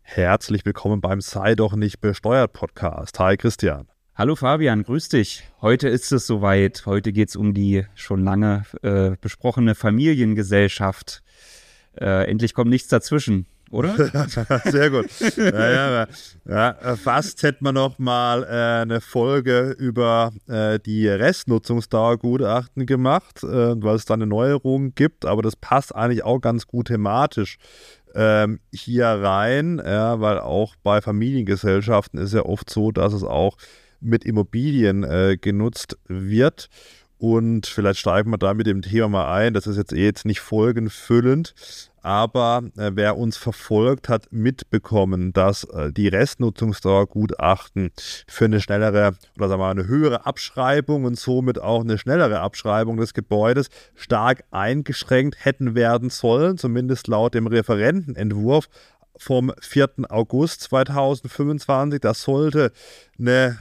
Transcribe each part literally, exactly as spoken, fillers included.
Herzlich willkommen beim Sei doch nicht besteuert Podcast. Hi Christian. Hallo Fabian, grüß dich. Heute ist es soweit. Heute geht es um die schon lange äh, besprochene Familiengesellschaft. Äh, endlich kommt nichts dazwischen, oder? Sehr gut. Ja, ja, ja, fast hätten wir noch mal äh, eine Folge über äh, die Restnutzungsdauergutachten gemacht, äh, weil es da eine Neuerung gibt, aber das passt eigentlich auch ganz gut thematisch ähm, hier rein, ja, weil auch bei Familiengesellschaften ist ja oft so, dass es auch mit Immobilien äh, genutzt wird. Und vielleicht steigen wir da mit dem Thema mal ein. Das ist jetzt eh jetzt nicht folgenfüllend, aber äh, wer uns verfolgt, hat mitbekommen, dass äh, die Restnutzungsdauergutachten für eine schnellere oder sagen wir mal eine höhere Abschreibung und somit auch eine schnellere Abschreibung des Gebäudes stark eingeschränkt hätten werden sollen, zumindest laut dem Referentenentwurf vom vierten August zweitausendfünfundzwanzig. Das sollte eine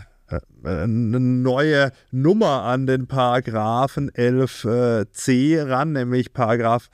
eine neue Nummer an den Paragraphen elf c ran, nämlich Paragraph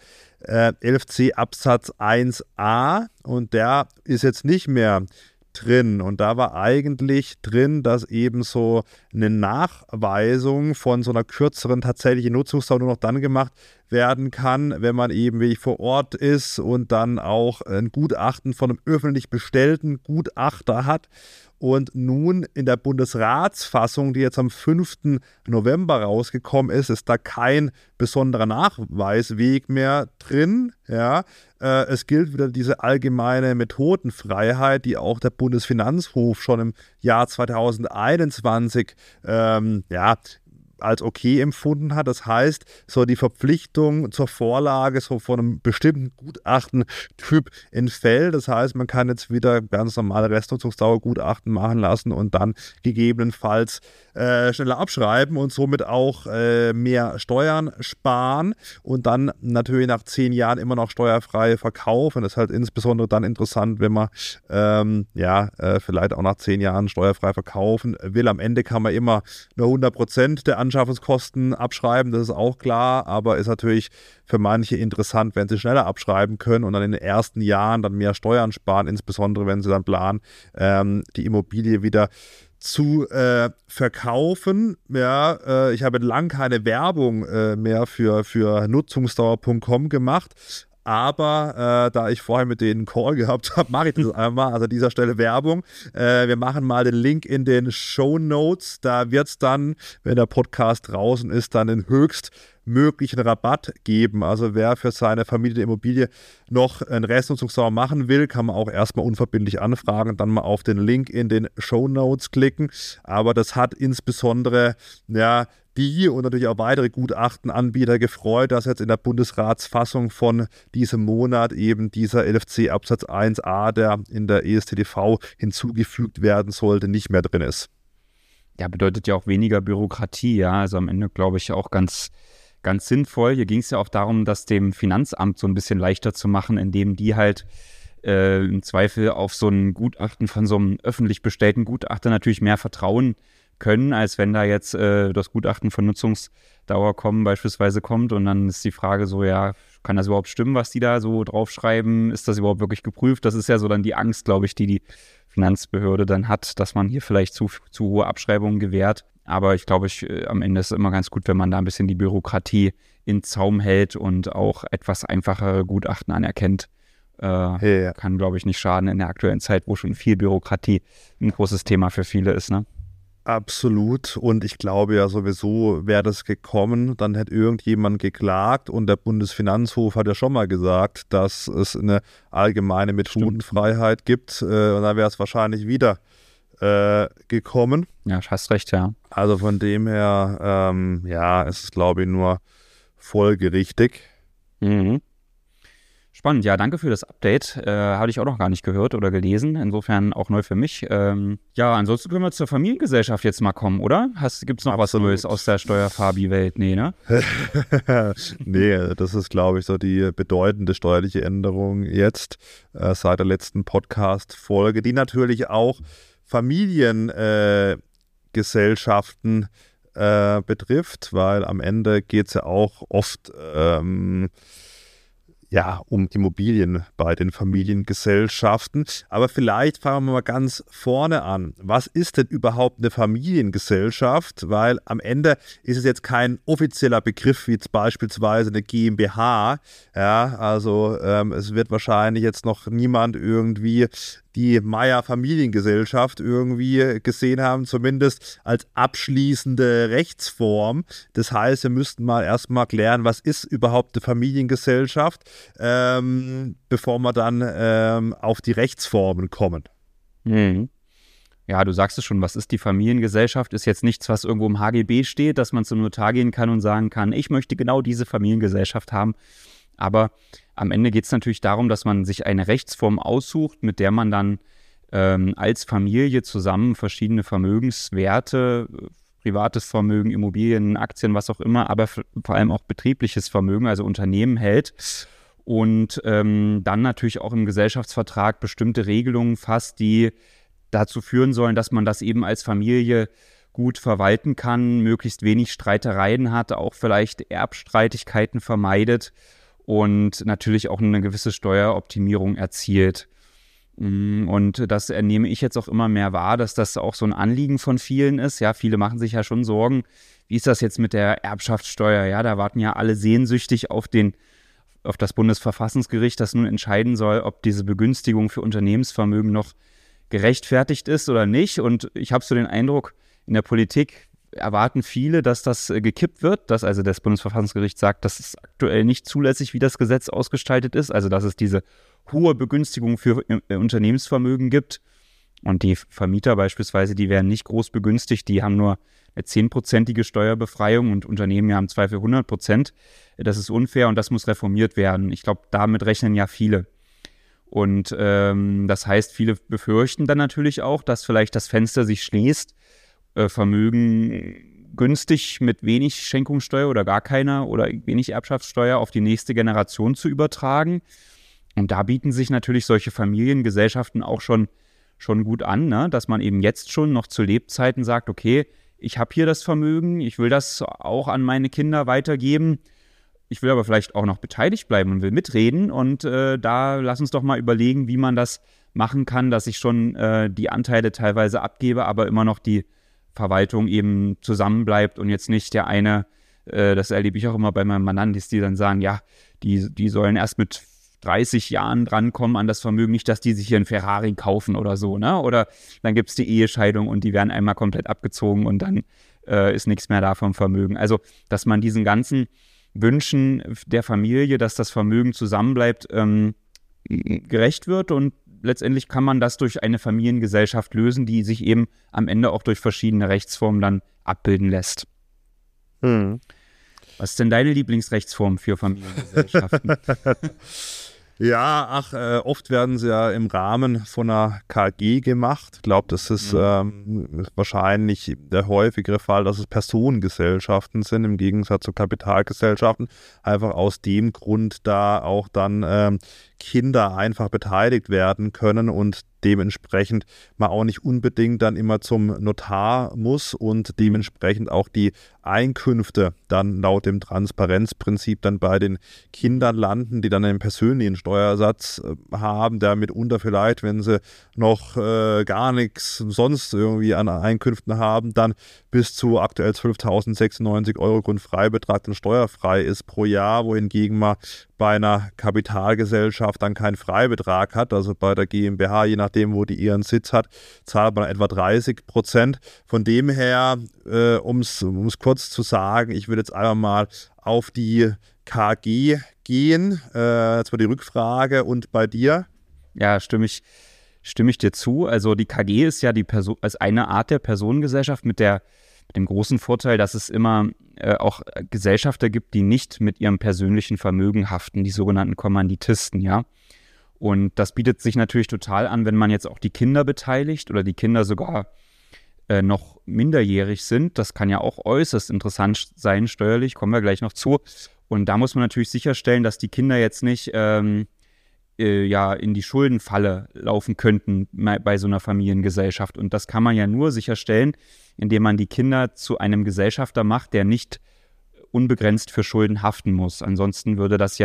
elf c Absatz eins a, und der ist jetzt nicht mehr drin. Und da war eigentlich drin, dass eben so eine Nachweisung von so einer kürzeren tatsächlichen Nutzungsdauer nur noch dann gemacht werden kann, wenn man eben wirklich vor Ort ist und dann auch ein Gutachten von einem öffentlich bestellten Gutachter hat. Und nun in der Bundesratsfassung, die jetzt am fünften November rausgekommen ist, ist da kein besonderer Nachweisweg mehr drin. Ja. Äh, es gilt wieder diese allgemeine Methodenfreiheit, die auch der Bundesfinanzhof schon im Jahr zweitausendeinundzwanzig ähm, ja, als okay empfunden hat. Das heißt, so die Verpflichtung zur Vorlage so von einem bestimmten Gutachtentyp entfällt. Das heißt, man kann jetzt wieder ganz normale Restnutzungsdauergutachten machen lassen und dann gegebenenfalls äh, schneller abschreiben und somit auch äh, mehr Steuern sparen und dann natürlich nach zehn Jahren immer noch steuerfrei verkaufen. Das ist halt insbesondere dann interessant, wenn man ähm, ja äh, vielleicht auch nach zehn Jahren steuerfrei verkaufen will. Am Ende kann man immer nur hundert Prozent der Anschaffungskosten abschreiben, das ist auch klar, aber ist natürlich für manche interessant, wenn sie schneller abschreiben können und dann in den ersten Jahren dann mehr Steuern sparen, insbesondere wenn sie dann planen, ähm, die Immobilie wieder zu äh, verkaufen. Ja, äh, ich habe lang keine Werbung äh, mehr für, für nutzungsdauer punkt com gemacht. Aber äh, da ich vorher mit denen einen Call gehabt habe, mache ich das einmal. Also an dieser Stelle Werbung. Äh, wir machen mal den Link in den Shownotes. Da wird es dann, wenn der Podcast draußen ist, dann den höchstmöglichen Rabatt geben. Also wer für seine Familie Immobilie noch einen Restnutzungsdauer machen will, kann man auch erstmal unverbindlich anfragen, dann mal auf den Link in den Shownotes klicken. Aber das hat insbesondere, ja, die und natürlich auch weitere Gutachtenanbieter gefreut, dass jetzt in der Bundesratsfassung von diesem Monat eben dieser elf c Absatz eins a, der in der E S T D V hinzugefügt werden sollte, nicht mehr drin ist. Ja, bedeutet ja auch weniger Bürokratie, ja, also am Ende glaube ich auch ganz, ganz sinnvoll. Hier ging es ja auch darum, das dem Finanzamt so ein bisschen leichter zu machen, indem die halt äh, im Zweifel auf so ein Gutachten von so einem öffentlich bestellten Gutachter natürlich mehr vertrauen können, als wenn da jetzt äh, das Gutachten von Nutzungsdauer kommen beispielsweise kommt und dann ist die Frage so, ja, kann das überhaupt stimmen, was die da so draufschreiben? Ist das überhaupt wirklich geprüft? Das ist ja so dann die Angst, glaube ich, die die Finanzbehörde dann hat, dass man hier vielleicht zu, zu hohe Abschreibungen gewährt. Aber ich glaube, ich, äh, am Ende ist es immer ganz gut, wenn man da ein bisschen die Bürokratie in Zaum hält und auch etwas einfachere Gutachten anerkennt. Äh, hey, ja. Kann, glaube ich, nicht schaden in der aktuellen Zeit, wo schon viel Bürokratie ein großes Thema für viele ist, ne? Absolut. Und ich glaube ja sowieso, wäre das gekommen, dann hätte irgendjemand geklagt und der Bundesfinanzhof hat ja schon mal gesagt, dass es eine allgemeine Methodenfreiheit gibt äh, und dann wäre es wahrscheinlich wieder äh, gekommen. Ja, hast recht, ja. Also von dem her, ähm, ja, ist es glaube ich nur folgerichtig. Mhm. Spannend, ja, danke für das Update. Äh, hatte ich auch noch gar nicht gehört oder gelesen, insofern auch neu für mich. Ähm, ja, ansonsten können wir zur Familiengesellschaft jetzt mal kommen, oder? Gibt es noch Absolut. was Neues aus der Steuerfabi-Welt? Nee, ne? Nee, das ist, glaube ich, so die bedeutende steuerliche Änderung jetzt äh, seit der letzten Podcast-Folge, die natürlich auch Familiengesellschaften äh, äh, betrifft, weil am Ende geht es ja auch oft ähm, ja, um Immobilien bei den Familiengesellschaften. Aber vielleicht fangen wir mal ganz vorne an. Was ist denn überhaupt eine Familiengesellschaft? Weil am Ende ist es jetzt kein offizieller Begriff wie jetzt beispielsweise eine GmbH. Ja, also ähm, es wird wahrscheinlich jetzt noch niemand irgendwie die Meyer Familiengesellschaft irgendwie gesehen haben, zumindest als abschließende Rechtsform. Das heißt, wir müssten mal erstmal klären, was ist überhaupt eine Familiengesellschaft, ähm, bevor wir dann ähm, auf die Rechtsformen kommen. Mhm. Ja, du sagst es schon, was ist die Familiengesellschaft? Ist jetzt nichts, was irgendwo im H G B steht, dass man zum Notar gehen kann und sagen kann, ich möchte genau diese Familiengesellschaft haben. Aber am Ende geht es natürlich darum, dass man sich eine Rechtsform aussucht, mit der man dann ähm, als Familie zusammen verschiedene Vermögenswerte, privates Vermögen, Immobilien, Aktien, was auch immer, aber f- vor allem auch betriebliches Vermögen, also Unternehmen hält und ähm, dann natürlich auch im Gesellschaftsvertrag bestimmte Regelungen fasst, die dazu führen sollen, dass man das eben als Familie gut verwalten kann, möglichst wenig Streitereien hat, auch vielleicht Erbstreitigkeiten vermeidet und natürlich auch eine gewisse Steueroptimierung erzielt. Und das nehme ich jetzt auch immer mehr wahr, dass das auch so ein Anliegen von vielen ist. Ja, viele machen sich ja schon Sorgen, wie ist das jetzt mit der Erbschaftssteuer? Ja, da warten ja alle sehnsüchtig auf den, auf das Bundesverfassungsgericht, das nun entscheiden soll, ob diese Begünstigung für Unternehmensvermögen noch gerechtfertigt ist oder nicht. Und ich habe so den Eindruck, in der Politik erwarten viele, dass das äh, gekippt wird, dass also das Bundesverfassungsgericht sagt, das ist aktuell nicht zulässig, wie das Gesetz ausgestaltet ist, also dass es diese hohe Begünstigung für äh, Unternehmensvermögen gibt. Und die Vermieter beispielsweise, die werden nicht groß begünstigt, die haben nur eine zehnprozentige Steuerbefreiung und Unternehmen haben im Zweifel hundert Prozent. Das ist unfair und das muss reformiert werden. Ich glaube, damit rechnen ja viele. Und ähm, das heißt, viele befürchten dann natürlich auch, dass vielleicht das Fenster sich schließt, Vermögen günstig mit wenig Schenkungssteuer oder gar keiner oder wenig Erbschaftssteuer auf die nächste Generation zu übertragen. Und da bieten sich natürlich solche Familiengesellschaften auch schon, schon gut an, ne? Dass man eben jetzt schon noch zu Lebzeiten sagt, okay, ich habe hier das Vermögen, ich will das auch an meine Kinder weitergeben. Ich will aber vielleicht auch noch beteiligt bleiben und will mitreden. Und äh, da lass uns doch mal überlegen, wie man das machen kann, dass ich schon äh, die Anteile teilweise abgebe, aber immer noch die Verwaltung eben zusammenbleibt und jetzt nicht der eine, äh, das erlebe ich auch immer bei meinen Mandanten, die dann sagen, ja, die, die sollen erst mit dreißig Jahren drankommen an das Vermögen, nicht, dass die sich hier einen Ferrari kaufen oder so, ne? Oder dann gibt es die Ehescheidung und die werden einmal komplett abgezogen und dann äh, ist nichts mehr da vom Vermögen. Also, dass man diesen ganzen Wünschen der Familie, dass das Vermögen zusammenbleibt, ähm, gerecht wird und letztendlich kann man das durch eine Familiengesellschaft lösen, die sich eben am Ende auch durch verschiedene Rechtsformen dann abbilden lässt. Hm. Was ist denn deine Lieblingsrechtsform für Familiengesellschaften? Ja, ach, äh, oft werden sie ja im Rahmen von einer K G gemacht. Ich glaube, das ist mhm. ähm, wahrscheinlich der häufigere Fall, dass es Personengesellschaften sind, im Gegensatz zu Kapitalgesellschaften. Einfach aus dem Grund, da auch dann ähm, Kinder einfach beteiligt werden können und dementsprechend man auch nicht unbedingt dann immer zum Notar muss und dementsprechend auch die Einkünfte dann laut dem Transparenzprinzip dann bei den Kindern landen, die dann einen persönlichen Steuersatz haben, der mitunter vielleicht, wenn sie noch äh, gar nichts sonst irgendwie an Einkünften haben, dann bis zu aktuell zwölftausendsechsundneunzig Euro Grundfreibetrag dann steuerfrei ist pro Jahr, wohingegen man bei einer Kapitalgesellschaft dann keinen Freibetrag hat, also bei der GmbH, je nachdem, wo die ihren Sitz hat, zahlt man etwa dreißig Prozent. Von dem her, äh, um es kurz zu sagen, ich würde jetzt einfach mal auf die K G gehen. Äh, jetzt mal die Rückfrage und bei dir? Ja, stimme ich, stimme ich dir zu. Also die K G ist ja die Person, als eine Art der Personengesellschaft mit der mit dem großen Vorteil, dass es immer äh, auch Gesellschafter gibt, die nicht mit ihrem persönlichen Vermögen haften, die sogenannten Kommanditisten, ja. Und das bietet sich natürlich total an, wenn man jetzt auch die Kinder beteiligt oder die Kinder sogar äh, noch minderjährig sind. Das kann ja auch äußerst interessant sein steuerlich, kommen wir gleich noch zu. Und da muss man natürlich sicherstellen, dass die Kinder jetzt nicht ähm, äh, ja, in die Schuldenfalle laufen könnten bei so einer Familiengesellschaft. Und das kann man ja nur sicherstellen, indem man die Kinder zu einem Gesellschafter macht, der nicht unbegrenzt für Schulden haften muss. Ansonsten würde das ja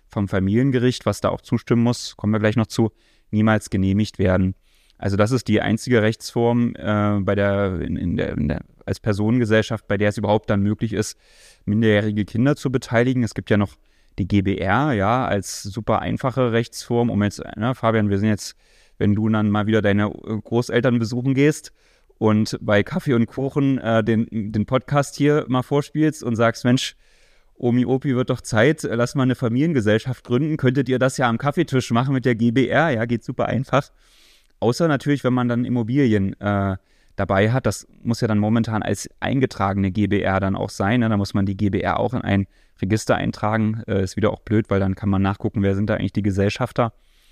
vom Familiengericht, was da auch zustimmen muss, kommen wir gleich noch zu, niemals genehmigt werden. Also das ist die einzige Rechtsform äh, bei der, in, in der, in der, als Personengesellschaft, bei der es überhaupt dann möglich ist, minderjährige Kinder zu beteiligen. Es gibt ja noch die G b R, ja, als super einfache Rechtsform, um jetzt, ne, Fabian, wir sind jetzt, wenn du dann mal wieder deine Großeltern besuchen gehst und bei Kaffee und Kuchen äh, den, den Podcast hier mal vorspielst und sagst, Mensch, Omi, Opi, wird doch Zeit, lass mal eine Familiengesellschaft gründen, könntet ihr das ja am Kaffeetisch machen mit der G b R, ja, geht super einfach. Außer natürlich, wenn man dann Immobilien äh, dabei hat, das muss ja dann momentan als eingetragene G b R dann auch sein, ne? Da muss man die G b R auch in ein Register eintragen, äh, ist wieder auch blöd, weil dann kann man nachgucken, wer sind da eigentlich die Gesellschafter.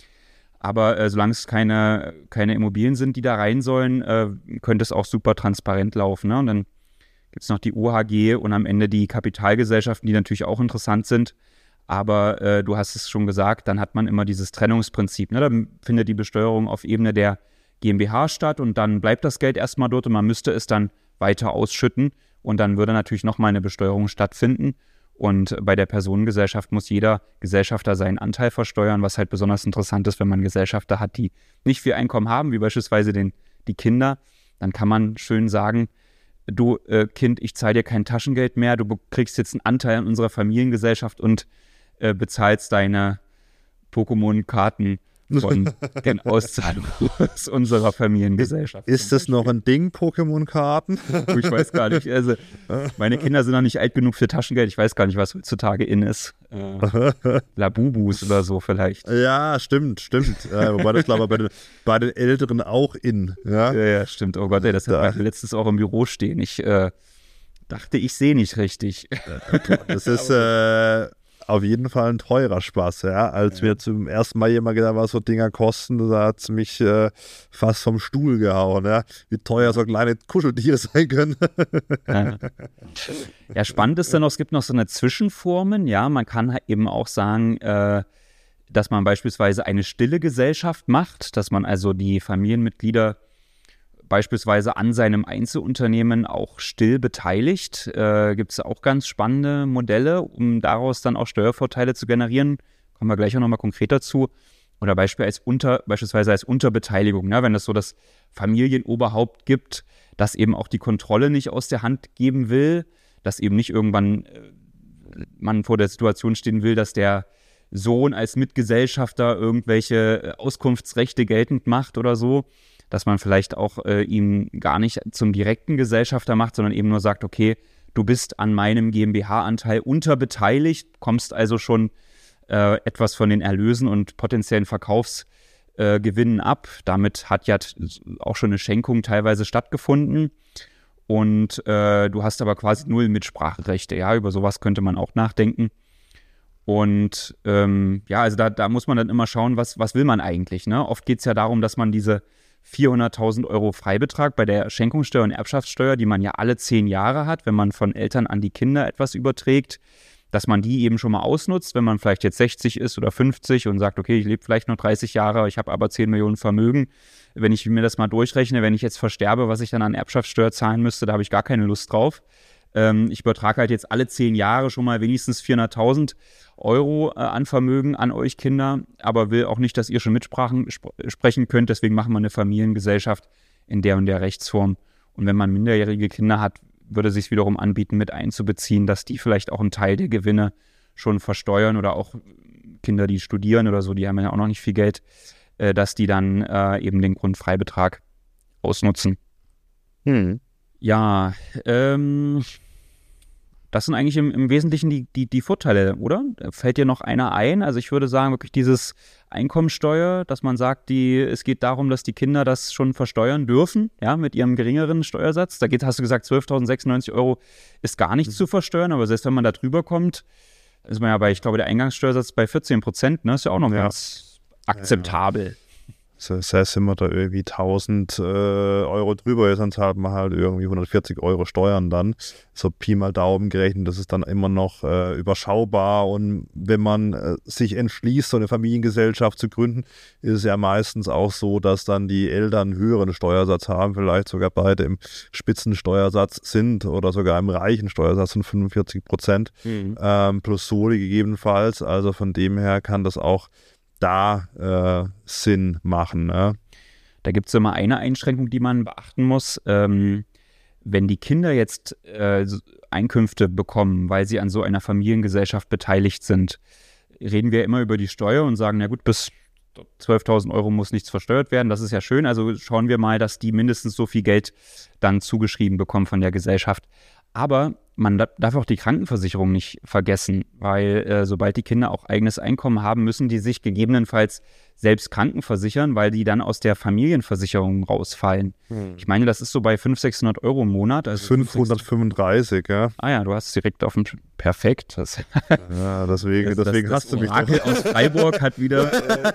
Aber äh, solange es keine, keine Immobilien sind, die da rein sollen, äh, könnte es auch super transparent laufen, ne? Und dann gibt es noch die O H G und am Ende die Kapitalgesellschaften, die natürlich auch interessant sind. Aber äh, du hast es schon gesagt, dann hat man immer dieses Trennungsprinzip, ne? Da findet die Besteuerung auf Ebene der GmbH statt und dann bleibt das Geld erstmal dort und man müsste es dann weiter ausschütten und dann würde natürlich nochmal eine Besteuerung stattfinden. Und bei der Personengesellschaft muss jeder Gesellschafter seinen Anteil versteuern, was halt besonders interessant ist, wenn man Gesellschafter hat, die nicht viel Einkommen haben, wie beispielsweise den, die Kinder. Dann kann man schön sagen, du äh, Kind, ich zahle dir kein Taschengeld mehr, du kriegst jetzt einen Anteil an unserer Familiengesellschaft und äh, bezahlst deine Pokémon-Karten von den Auszahlungen aus unserer Familiengesellschaft. Ist das noch ein Ding, Pokémon-Karten? Ich weiß gar nicht. Also, meine Kinder sind noch nicht alt genug für Taschengeld. Ich weiß gar nicht, was heutzutage in ist. Äh, Labubus oder so vielleicht. Ja, stimmt, stimmt. Ja, wobei das, glaube ich, bei den, bei den Älteren auch in. Ja, ja, ja stimmt. Oh Gott, ey, das hat da. letztens auch im Büro stehen. Ich äh, dachte, ich sehe nicht richtig. Das ist äh, auf jeden Fall ein teurer Spaß, ja. Als ja. wir zum ersten Mal jemand gedacht, was so Dinger kosten, da hat es mich äh, fast vom Stuhl gehauen, ja. Wie teuer so kleine Kuscheltiere sein können. Ja. Ja, spannend ist dann noch, es gibt noch so eine Zwischenformen, ja. Man kann eben auch sagen, äh, dass man beispielsweise eine stille Gesellschaft macht, dass man also die Familienmitglieder beispielsweise an seinem Einzelunternehmen auch still beteiligt. Äh, gibt es auch ganz spannende Modelle, um daraus dann auch Steuervorteile zu generieren. Kommen wir gleich auch nochmal konkret dazu. Oder Beispiel als unter, beispielsweise als Unterbeteiligung, ne? Wenn es so das Familienoberhaupt gibt, das eben auch die Kontrolle nicht aus der Hand geben will, dass eben nicht irgendwann äh, man vor der Situation stehen will, dass der Sohn als Mitgesellschafter irgendwelche Auskunftsrechte geltend macht oder so, dass man vielleicht auch äh, ihn gar nicht zum direkten Gesellschafter macht, sondern eben nur sagt, okay, du bist an meinem GmbH-Anteil unterbeteiligt, kommst also schon äh, etwas von den Erlösen und potenziellen Verkaufsgewinnen äh, ab. Damit hat ja auch schon eine Schenkung teilweise stattgefunden und äh, du hast aber quasi null Mitspracherechte. Ja, über sowas könnte man auch nachdenken. Und ähm, ja, also da, da muss man dann immer schauen, was, was will man eigentlich, ne? Oft geht es ja darum, dass man diese vierhunderttausend Euro Freibetrag bei der Schenkungssteuer und Erbschaftssteuer, die man ja alle zehn Jahre hat, wenn man von Eltern an die Kinder etwas überträgt, dass man die eben schon mal ausnutzt, wenn man vielleicht jetzt sechzig ist oder fünfzig und sagt, okay, ich lebe vielleicht noch dreißig Jahre, ich habe aber zehn Millionen Vermögen. Wenn ich mir das mal durchrechne, wenn ich jetzt versterbe, was ich dann an Erbschaftssteuer zahlen müsste, da habe ich gar keine Lust drauf. Ähm, ich übertrage halt jetzt alle zehn Jahre schon mal wenigstens vierhunderttausend Euro äh, an Vermögen an euch Kinder, aber will auch nicht, dass ihr schon mitsprachen sp- sprechen könnt. Deswegen machen wir eine Familiengesellschaft in der und der Rechtsform. Und wenn man minderjährige Kinder hat, würde es sich wiederum anbieten, mit einzubeziehen, dass die vielleicht auch einen Teil der Gewinne schon versteuern oder auch Kinder, die studieren oder so, die haben ja auch noch nicht viel Geld, äh, dass die dann äh, eben den Grundfreibetrag ausnutzen. Hm. Ja, ähm... das sind eigentlich im, im Wesentlichen die, die, die Vorteile, oder? Fällt dir noch einer ein? Also ich würde sagen, wirklich dieses Einkommensteuer, dass man sagt, die, es geht darum, dass die Kinder das schon versteuern dürfen, ja, mit ihrem geringeren Steuersatz. Da geht, hast du gesagt, zwölftausendsechsundneunzig Euro ist gar nichts mhm. zu versteuern, aber selbst wenn man da drüber kommt, ist man ja bei, ich glaube, der Eingangssteuersatz bei vierzehn Prozent, ne, ist ja auch noch ja. ganz akzeptabel. Das heißt, sind wir da irgendwie tausend äh, Euro drüber, jetzt dann zahlt man halt irgendwie hundertvierzig Euro Steuern dann. So Pi mal Daumen gerechnet, das ist dann immer noch äh, überschaubar. Und wenn man äh, sich entschließt, so eine Familiengesellschaft zu gründen, ist es ja meistens auch so, dass dann die Eltern einen höheren Steuersatz haben, vielleicht sogar beide im Spitzensteuersatz sind oder sogar im reichen Steuersatz von fünfundvierzig Prozent mhm. ähm, plus Soli gegebenenfalls. Also von dem her kann das auch da äh, Sinn machen. Ne? Da gibt es immer eine Einschränkung, die man beachten muss. Ähm, wenn die Kinder jetzt äh, Einkünfte bekommen, weil sie an so einer Familiengesellschaft beteiligt sind, reden wir immer über die Steuer und sagen, na gut, bis zwölftausend Euro muss nichts versteuert werden. Das ist ja schön. Also schauen wir mal, dass die mindestens so viel Geld dann zugeschrieben bekommen von der Gesellschaft. Aber man darf auch die Krankenversicherung nicht vergessen, weil äh, sobald die Kinder auch eigenes Einkommen haben, müssen die sich gegebenenfalls selbst krankenversichern, weil die dann aus der Familienversicherung rausfallen. Hm. Ich meine, das ist so bei fünfhundert, sechshundert Euro im Monat. Also fünfhundertfünfunddreißig, ja. Ah ja, du hast es direkt auf dem... Perfekt. Das, ja, deswegen, das, deswegen das, hast du mich Orakel doch. aus Freiburg hat wieder...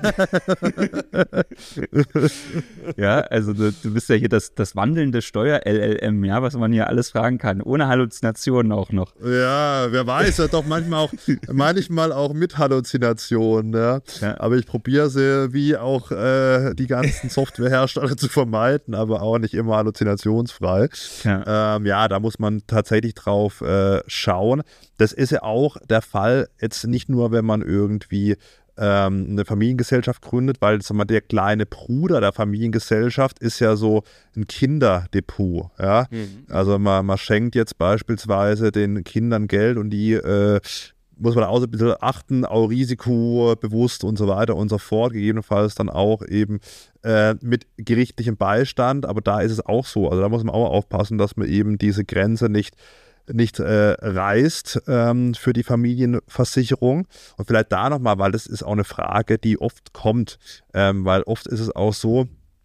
ja, also du, du bist ja hier das, das wandelnde Steuer-L L M, ja, was man hier alles fragen kann, ohne Halluzinationen auch noch. Ja, wer weiß, ja doch manchmal auch, manchmal auch mit Halluzinationen, ja. Ja. Aber ich probiere sie wie auch äh, die ganzen Softwarehersteller zu vermeiden, aber auch nicht immer halluzinationsfrei. Ja, ähm, ja da muss man tatsächlich drauf äh, schauen. Das ist ja auch der Fall, jetzt nicht nur, wenn man irgendwie ähm, eine Familiengesellschaft gründet, weil sag mal, der kleine Bruder der Familiengesellschaft ist ja so ein Kinderdepot. Ja? Mhm. Also man, man schenkt jetzt beispielsweise den Kindern Geld und die äh, muss man auch ein bisschen achten, auch risikobewusst und so weiter und so fort, gegebenenfalls dann auch eben äh, mit gerichtlichem Beistand, aber da ist es auch so, also da muss man auch aufpassen, dass man eben diese Grenze nicht nicht äh, reißt ähm, für die Familienversicherung. Und vielleicht da nochmal, weil das ist auch eine Frage, die oft kommt, ähm, weil oft ist es auch so,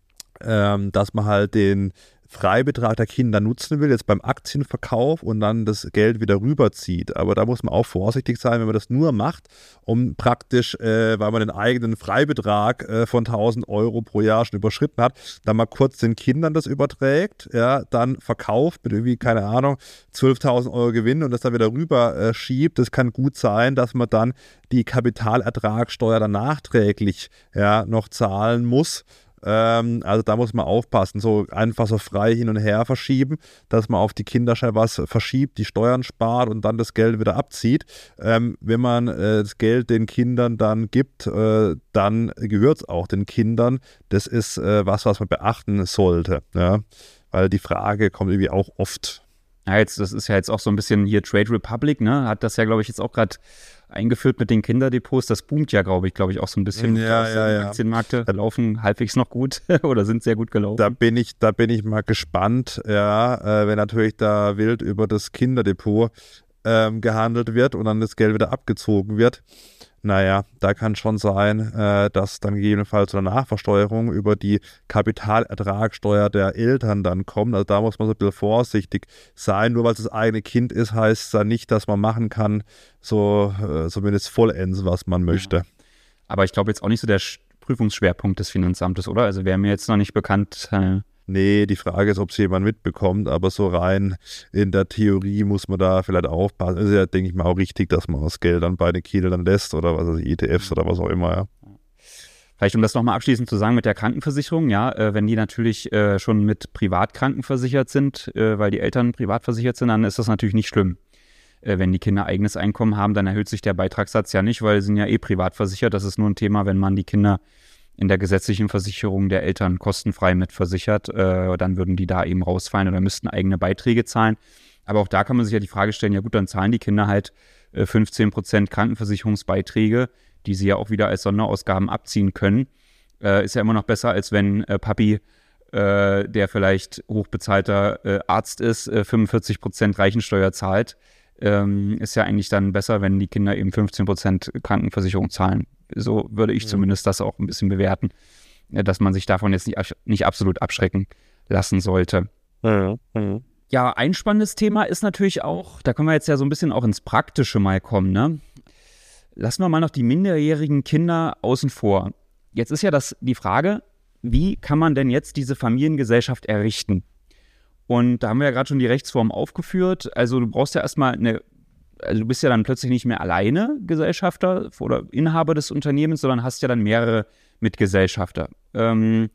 ähm, dass man halt den Freibetrag der Kinder nutzen will, jetzt beim Aktienverkauf und dann das Geld wieder rüberzieht. Aber da muss man auch vorsichtig sein, wenn man das nur macht, um praktisch, äh, weil man den eigenen Freibetrag äh, von tausend Euro pro Jahr schon überschritten hat, dann mal kurz den Kindern das überträgt, ja, dann verkauft mit irgendwie, keine Ahnung, zwölftausend Euro Gewinn und das dann wieder rüber äh, schiebt. Das kann gut sein, dass man dann die Kapitalertragssteuer dann nachträglich ja, noch zahlen muss. Also da muss man aufpassen, so einfach so frei hin und her verschieben, dass man auf die Kinder schnell was verschiebt, die Steuern spart und dann das Geld wieder abzieht. Ähm, wenn man äh, das Geld den Kindern dann gibt, äh, dann gehört es auch den Kindern. Das ist äh, was, was man beachten sollte, ja? Weil die Frage kommt irgendwie auch oft. Ja, jetzt, das ist ja jetzt auch so ein bisschen hier Trade Republic, ne? Hat das ja, glaube ich, jetzt auch gerade eingeführt mit den Kinderdepots. Das boomt ja, glaube ich, glaube ich, auch so ein bisschen. Ja, ja, ja. Aktienmärkte laufen halbwegs noch gut oder sind sehr gut gelaufen. Da bin ich, da bin ich mal gespannt, ja, äh, wenn natürlich da wild über das Kinderdepot ähm, gehandelt wird und dann das Geld wieder abgezogen wird. Naja, da kann schon sein, äh, dass dann gegebenenfalls eine Nachversteuerung über die Kapitalertragssteuer der Eltern dann kommt. Also da muss man so ein bisschen vorsichtig sein. Nur weil es das eigene Kind ist, heißt es dann nicht, dass man machen kann, so äh, zumindest vollends, was man möchte. Ja. Aber ich glaube jetzt auch nicht so der Prüfungsschwerpunkt des Finanzamtes, oder? Also wäre mir jetzt noch nicht bekannt. Äh Nee, die Frage ist, ob es jemand mitbekommt, aber so rein in der Theorie muss man da vielleicht aufpassen. Es ist ja, denke ich mal, auch richtig, dass man das Geld dann bei den Kindern lässt oder was weiß ich, E T Fs oder was auch immer, ja. Vielleicht, um das nochmal abschließend zu sagen mit der Krankenversicherung, ja, äh, wenn die natürlich äh, schon mit Privatkranken versichert sind, äh, weil die Eltern privat versichert sind, dann ist das natürlich nicht schlimm. Äh, wenn die Kinder eigenes Einkommen haben, dann erhöht sich der Beitragssatz ja nicht, weil sie sind ja eh privat versichert. Das ist nur ein Thema, wenn man die Kinder in der gesetzlichen Versicherung der Eltern kostenfrei mit versichert, äh, dann würden die da eben rausfallen oder müssten eigene Beiträge zahlen. Aber auch da kann man sich ja die Frage stellen, ja gut, dann zahlen die Kinder halt äh, fünfzehn Prozent Krankenversicherungsbeiträge, die sie ja auch wieder als Sonderausgaben abziehen können. Äh, ist ja immer noch besser, als wenn äh, Papi, äh, der vielleicht hochbezahlter äh, Arzt ist, äh, fünfundvierzig Prozent Reichensteuer zahlt. Ähm, ist ja eigentlich dann besser, wenn die Kinder eben fünfzehn Prozent Krankenversicherung zahlen. So würde ich ja. zumindest das auch ein bisschen bewerten, dass man sich davon jetzt nicht, nicht absolut abschrecken lassen sollte. Ja, ja. ja, ein spannendes Thema ist natürlich auch, da können wir jetzt ja so ein bisschen auch ins Praktische mal kommen, ne? Lassen wir mal noch die minderjährigen Kinder außen vor. Jetzt ist ja das die Frage, wie kann man denn jetzt diese Familiengesellschaft errichten? Und da haben wir ja gerade schon die Rechtsform aufgeführt. Also du brauchst ja erstmal eine, also du bist ja dann plötzlich nicht mehr alleine Gesellschafter oder Inhaber des Unternehmens, sondern hast ja dann mehrere Mitgesellschafter. Ähm,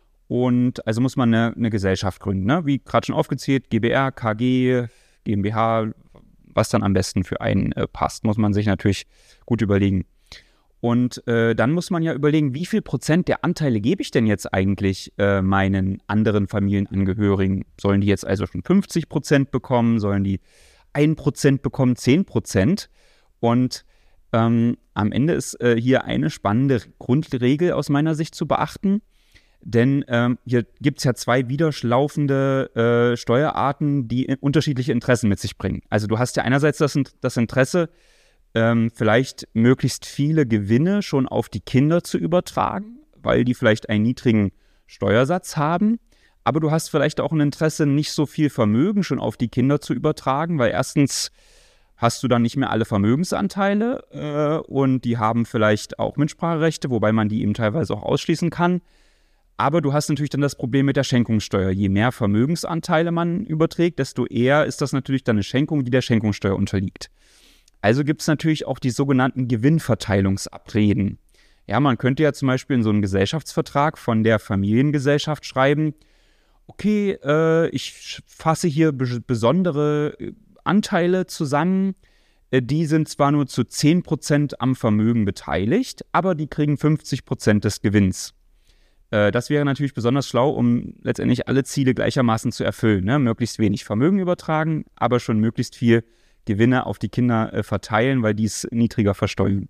und also muss man eine, eine Gesellschaft gründen, ne? Wie gerade schon aufgezählt, GbR, KG, GmbH, was dann am besten für einen äh, passt, muss man sich natürlich gut überlegen. Und äh, dann muss man ja überlegen, wie viel Prozent der Anteile gebe ich denn jetzt eigentlich äh, meinen anderen Familienangehörigen? Sollen die jetzt also schon fünfzig Prozent bekommen? Sollen die ein Prozent bekommen, zehn Prozent? Und ähm, am Ende ist äh, hier eine spannende Grundregel aus meiner Sicht zu beachten. Denn ähm, hier gibt es ja zwei widerlaufende äh, Steuerarten, die unterschiedliche Interessen mit sich bringen. Also du hast ja einerseits das, das Interesse, ähm, vielleicht möglichst viele Gewinne schon auf die Kinder zu übertragen, weil die vielleicht einen niedrigen Steuersatz haben. Aber du hast vielleicht auch ein Interesse, nicht so viel Vermögen schon auf die Kinder zu übertragen, weil erstens hast du dann nicht mehr alle Vermögensanteile äh, und die haben vielleicht auch Mitspracherechte, wobei man die eben teilweise auch ausschließen kann. Aber du hast natürlich dann das Problem mit der Schenkungssteuer. Je mehr Vermögensanteile man überträgt, desto eher ist das natürlich dann eine Schenkung, die der Schenkungssteuer unterliegt. Also gibt es natürlich auch die sogenannten Gewinnverteilungsabreden. Ja, man könnte ja zum Beispiel in so einen Gesellschaftsvertrag von der Familiengesellschaft schreiben, okay, äh, ich fasse hier be- besondere Anteile zusammen, äh, die sind zwar nur zu zehn Prozent am Vermögen beteiligt, aber die kriegen fünfzig Prozent des Gewinns. Das wäre natürlich besonders schlau, um letztendlich alle Ziele gleichermaßen zu erfüllen. Ne? Möglichst wenig Vermögen übertragen, aber schon möglichst viel Gewinne auf die Kinder äh, verteilen, weil die es niedriger versteuern.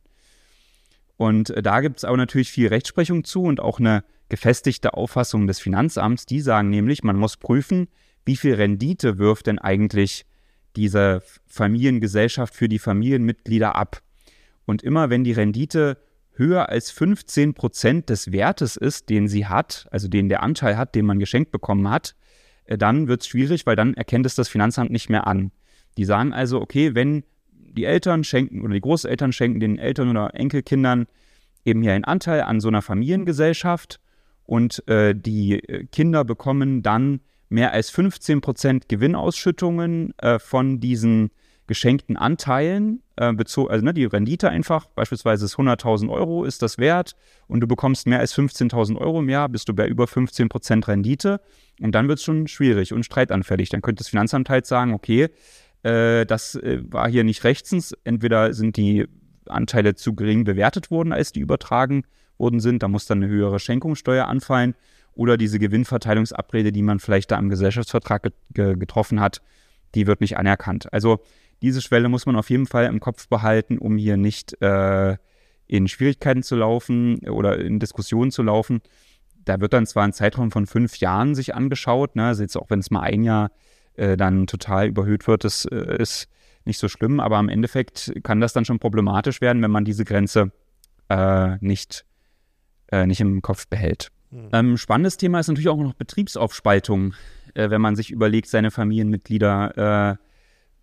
Und äh, da gibt es auch natürlich viel Rechtsprechung zu und auch eine gefestigte Auffassung des Finanzamts. Die sagen nämlich, man muss prüfen, wie viel Rendite wirft denn eigentlich diese Familiengesellschaft für die Familienmitglieder ab. Und immer wenn die Rendite höher als fünfzehn Prozent des Wertes ist, den sie hat, also den der Anteil hat, den man geschenkt bekommen hat, dann wird es schwierig, weil dann erkennt es das Finanzamt nicht mehr an. Die sagen also, okay, wenn die Eltern schenken oder die Großeltern schenken den Eltern oder Enkelkindern eben hier einen Anteil an so einer Familiengesellschaft und äh, die Kinder bekommen dann mehr als fünfzehn Prozent Gewinnausschüttungen äh, von diesen geschenkten Anteilen, äh, bezogen, also ne, die Rendite einfach, beispielsweise ist hunderttausend Euro ist das wert und du bekommst mehr als fünfzehntausend Euro im Jahr, bist du bei über fünfzehn Prozent Rendite und dann wird es schon schwierig und streitanfällig. Dann könnte das Finanzamt halt sagen, okay, äh, das äh, war hier nicht rechtens, entweder sind die Anteile zu gering bewertet worden, als die übertragen worden sind, da muss dann eine höhere Schenkungssteuer anfallen oder diese Gewinnverteilungsabrede, die man vielleicht da im Gesellschaftsvertrag get- ge- getroffen hat, die wird nicht anerkannt. Also diese Schwelle muss man auf jeden Fall im Kopf behalten, um hier nicht äh, in Schwierigkeiten zu laufen oder in Diskussionen zu laufen. Da wird dann zwar ein Zeitraum von fünf Jahren sich angeschaut, ne? Also jetzt auch wenn es mal ein Jahr äh, dann total überhöht wird, das äh, ist nicht so schlimm, aber im Endeffekt kann das dann schon problematisch werden, wenn man diese Grenze äh, nicht, äh, nicht im Kopf behält. Mhm. Ähm, spannendes Thema ist natürlich auch noch Betriebsaufspaltung, äh, wenn man sich überlegt, seine Familienmitglieder äh,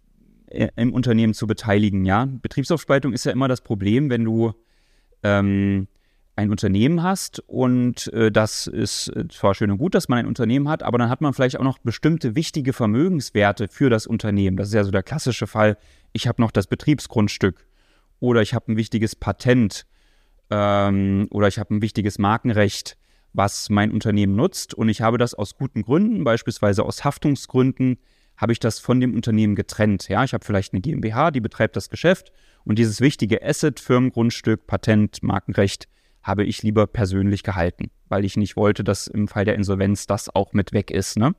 im Unternehmen zu beteiligen. Ja? Betriebsaufspaltung ist ja immer das Problem, wenn du ähm, ein Unternehmen hast und äh, das ist zwar schön und gut, dass man ein Unternehmen hat, aber dann hat man vielleicht auch noch bestimmte wichtige Vermögenswerte für das Unternehmen. Das ist ja so der klassische Fall, ich habe noch das Betriebsgrundstück oder ich habe ein wichtiges Patent ähm, oder ich habe ein wichtiges Markenrecht, was mein Unternehmen nutzt und ich habe das aus guten Gründen, beispielsweise aus Haftungsgründen, habe ich das von dem Unternehmen getrennt. Ja, ich habe vielleicht eine GmbH, die betreibt das Geschäft und dieses wichtige Asset, Firmengrundstück, Patent, Markenrecht habe ich lieber persönlich gehalten, weil ich nicht wollte, dass im Fall der Insolvenz das auch mit weg ist. Ne?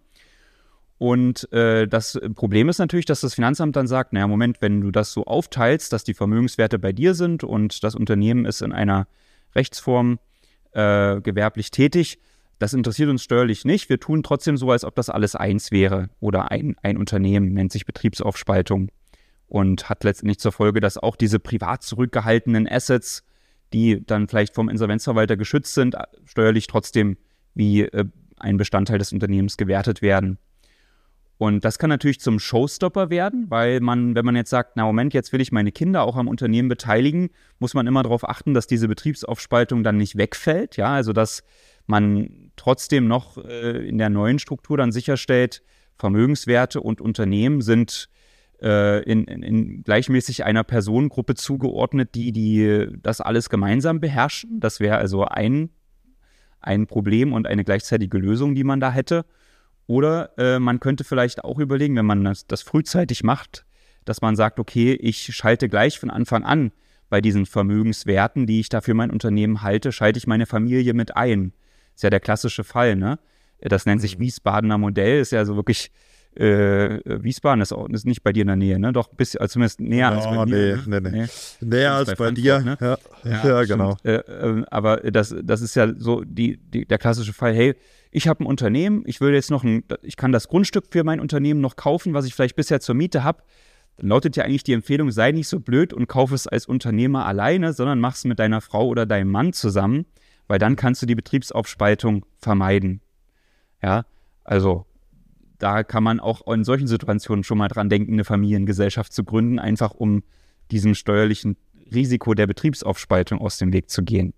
Und äh, das Problem ist natürlich, dass das Finanzamt dann sagt, naja, Moment, wenn du das so aufteilst, dass die Vermögenswerte bei dir sind und das Unternehmen ist in einer Rechtsform äh, gewerblich tätig, das interessiert uns steuerlich nicht. Wir tun trotzdem so, als ob das alles eins wäre oder ein, ein Unternehmen, nennt sich Betriebsaufspaltung und hat letztendlich zur Folge, dass auch diese privat zurückgehaltenen Assets, die dann vielleicht vom Insolvenzverwalter geschützt sind, steuerlich trotzdem wie äh, ein Bestandteil des Unternehmens gewertet werden. Und das kann natürlich zum Showstopper werden, weil man, wenn man jetzt sagt, na Moment, jetzt will ich meine Kinder auch am Unternehmen beteiligen, muss man immer darauf achten, dass diese Betriebsaufspaltung dann nicht wegfällt. Ja, also dass man trotzdem noch äh, in der neuen Struktur dann sicherstellt, Vermögenswerte und Unternehmen sind äh, in, in, in gleichmäßig einer Personengruppe zugeordnet, die, die das alles gemeinsam beherrschen. Das wäre also ein, ein Problem und eine gleichzeitige Lösung, die man da hätte. Oder äh, man könnte vielleicht auch überlegen, wenn man das, das frühzeitig macht, dass man sagt, okay, ich schalte gleich von Anfang an bei diesen Vermögenswerten, die ich da für mein Unternehmen halte, schalte ich meine Familie mit ein. Ist ja der klassische Fall, ne? Das nennt sich Wiesbadener Modell, ist ja so wirklich, äh, Wiesbaden ist, auch, ist nicht bei dir in der Nähe, ne? Doch, bis, also zumindest näher no, als bei nee, dir. Nee, nee, nee. nee. Näher als bei, bei dir, ne? ja, ja, ja genau. Äh, äh, aber das, das ist ja so die, die, der klassische Fall, hey, ich habe ein Unternehmen, ich will jetzt noch ein, ich kann das Grundstück für mein Unternehmen noch kaufen, was ich vielleicht bisher zur Miete habe. Dann lautet ja eigentlich die Empfehlung, sei nicht so blöd und kauf es als Unternehmer alleine, sondern mach es mit deiner Frau oder deinem Mann zusammen, weil dann kannst du die Betriebsaufspaltung vermeiden. Ja, also da kann man auch in solchen Situationen schon mal dran denken, eine Familiengesellschaft zu gründen, einfach um diesem steuerlichen Risiko der Betriebsaufspaltung aus dem Weg zu gehen.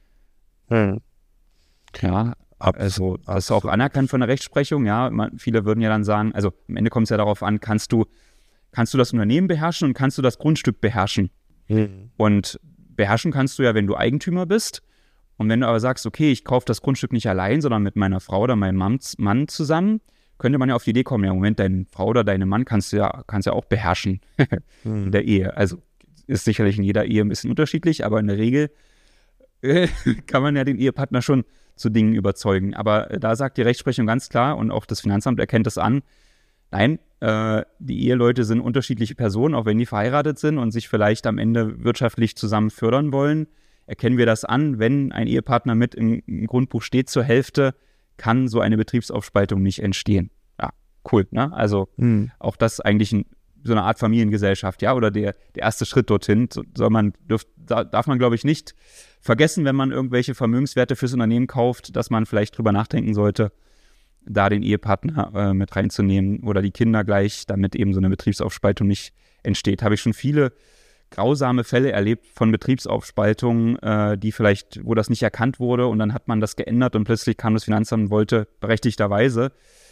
Hm. Ja, also das ist auch anerkannt von der Rechtsprechung. Ja, man, viele würden ja dann sagen, also am Ende kommt es ja darauf an, kannst du, kannst du das Unternehmen beherrschen und kannst du das Grundstück beherrschen? Hm. Und beherrschen kannst du ja, wenn du Eigentümer bist. Und wenn du aber sagst, okay, ich kaufe das Grundstück nicht allein, sondern mit meiner Frau oder meinem Mann zusammen, könnte man ja auf die Idee kommen, ja, Moment, deine Frau oder deinen Mann kannst du ja, kannst ja auch beherrschen in der Ehe. Also ist sicherlich in jeder Ehe ein bisschen unterschiedlich, aber in der Regel äh, kann man ja den Ehepartner schon zu Dingen überzeugen. Aber äh, da sagt die Rechtsprechung ganz klar und auch das Finanzamt erkennt das an, nein, äh, die Eheleute sind unterschiedliche Personen, auch wenn die verheiratet sind und sich vielleicht am Ende wirtschaftlich zusammen fördern wollen, erkennen wir das an, wenn ein Ehepartner mit im, im Grundbuch steht zur Hälfte, kann so eine Betriebsaufspaltung nicht entstehen. Ja, cool, ne? Also hm. auch das eigentlich ein, so eine Art Familiengesellschaft, ja, oder der, der erste Schritt dorthin, soll man, dürf, darf man, glaube ich, nicht vergessen, wenn man irgendwelche Vermögenswerte fürs Unternehmen kauft, dass man vielleicht drüber nachdenken sollte, da den Ehepartner äh, mit reinzunehmen oder die Kinder gleich, damit eben so eine Betriebsaufspaltung nicht entsteht. Habe ich schon viele grausame Fälle erlebt von Betriebsaufspaltungen, äh, die vielleicht, wo das nicht erkannt wurde und dann hat man das geändert und plötzlich kam das Finanzamt und wollte berechtigterweise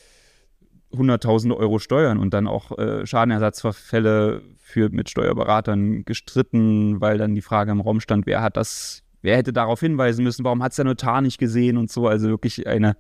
hunderttausende Euro Steuern und dann auch äh, Schadenersatzfälle für, mit Steuerberatern gestritten, weil dann die Frage im Raum stand, wer hat das, wer hätte darauf hinweisen müssen, warum hat es der Notar nicht gesehen und so, also wirklich eine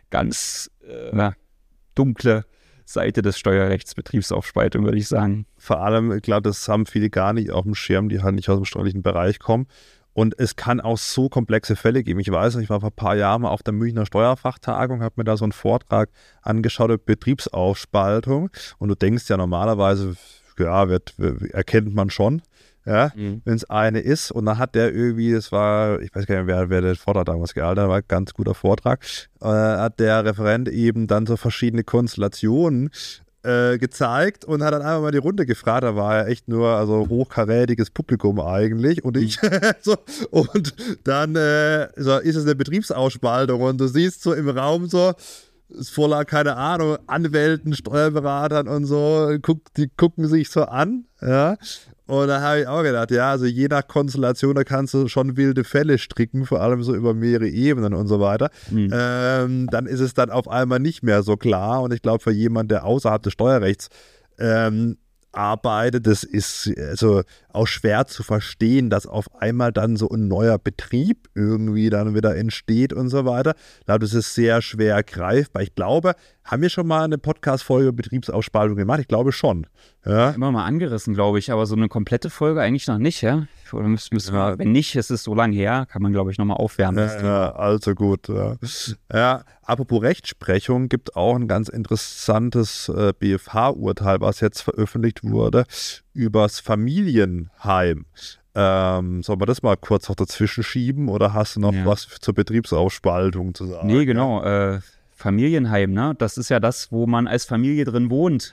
ganz äh, dunkle Seite des Steuerrechts, Betriebsaufspaltung, würde ich sagen. Vor allem, ich glaube, das haben viele gar nicht auf dem Schirm, die halt nicht aus dem steuerlichen Bereich kommen. Und es kann auch so komplexe Fälle geben. Ich weiß nicht, ich war vor ein paar Jahren mal auf der Münchner Steuerfachtagung, habe mir da so einen Vortrag angeschaut über Betriebsaufspaltung. Und du denkst ja normalerweise, ja, wird, erkennt man schon, ja, mhm. wenn es eine ist. Und dann hat der irgendwie, das war, ich weiß gar nicht mehr, wer, wer der Vortrag damals gehalten hat, war ein ganz guter Vortrag, äh, hat der Referent eben dann so verschiedene Konstellationen äh, gezeigt und hat dann einfach mal die Runde gefragt. Da war ja echt nur also hochkarätiges Publikum eigentlich und ich so, und dann äh, so, ist es eine Betriebsausspaltung und du siehst so im Raum so, ist voller, keine Ahnung, Anwälten, Steuerberatern und so, guck, die gucken sich so an, ja. Und da habe ich auch gedacht, ja, also je nach Konstellation, da kannst du schon wilde Fälle stricken, vor allem so über mehrere Ebenen und so weiter. Mhm. Ähm, dann ist es dann auf einmal nicht mehr so klar. Und ich glaube, für jemanden, der außerhalb des Steuerrechts ähm, arbeitet, das ist also auch schwer zu verstehen, dass auf einmal dann so ein neuer Betrieb irgendwie dann wieder entsteht und so weiter. Ich glaube, das ist sehr schwer greifbar. Ich glaube, haben wir schon mal eine Podcast-Folge über Betriebsaufspaltung gemacht? Ich glaube schon. Ja. Immer mal angerissen, glaube ich, aber so eine komplette Folge eigentlich noch nicht, ja? Oder müssen, müssen wir, wenn nicht, es ist so lange her, kann man, glaube ich, nochmal aufwärmen. Ja, ja, also gut. Ja. ja, apropos Rechtsprechung, gibt auch ein ganz interessantes äh, B F H-Urteil, was jetzt veröffentlicht wurde, übers Familienheim. Ähm, sollen wir das mal kurz noch dazwischen schieben oder hast du noch ja. was zur Betriebsaufspaltung zu sagen? Nee, genau. Äh, Familienheim, ne? Das ist ja das, wo man als Familie drin wohnt.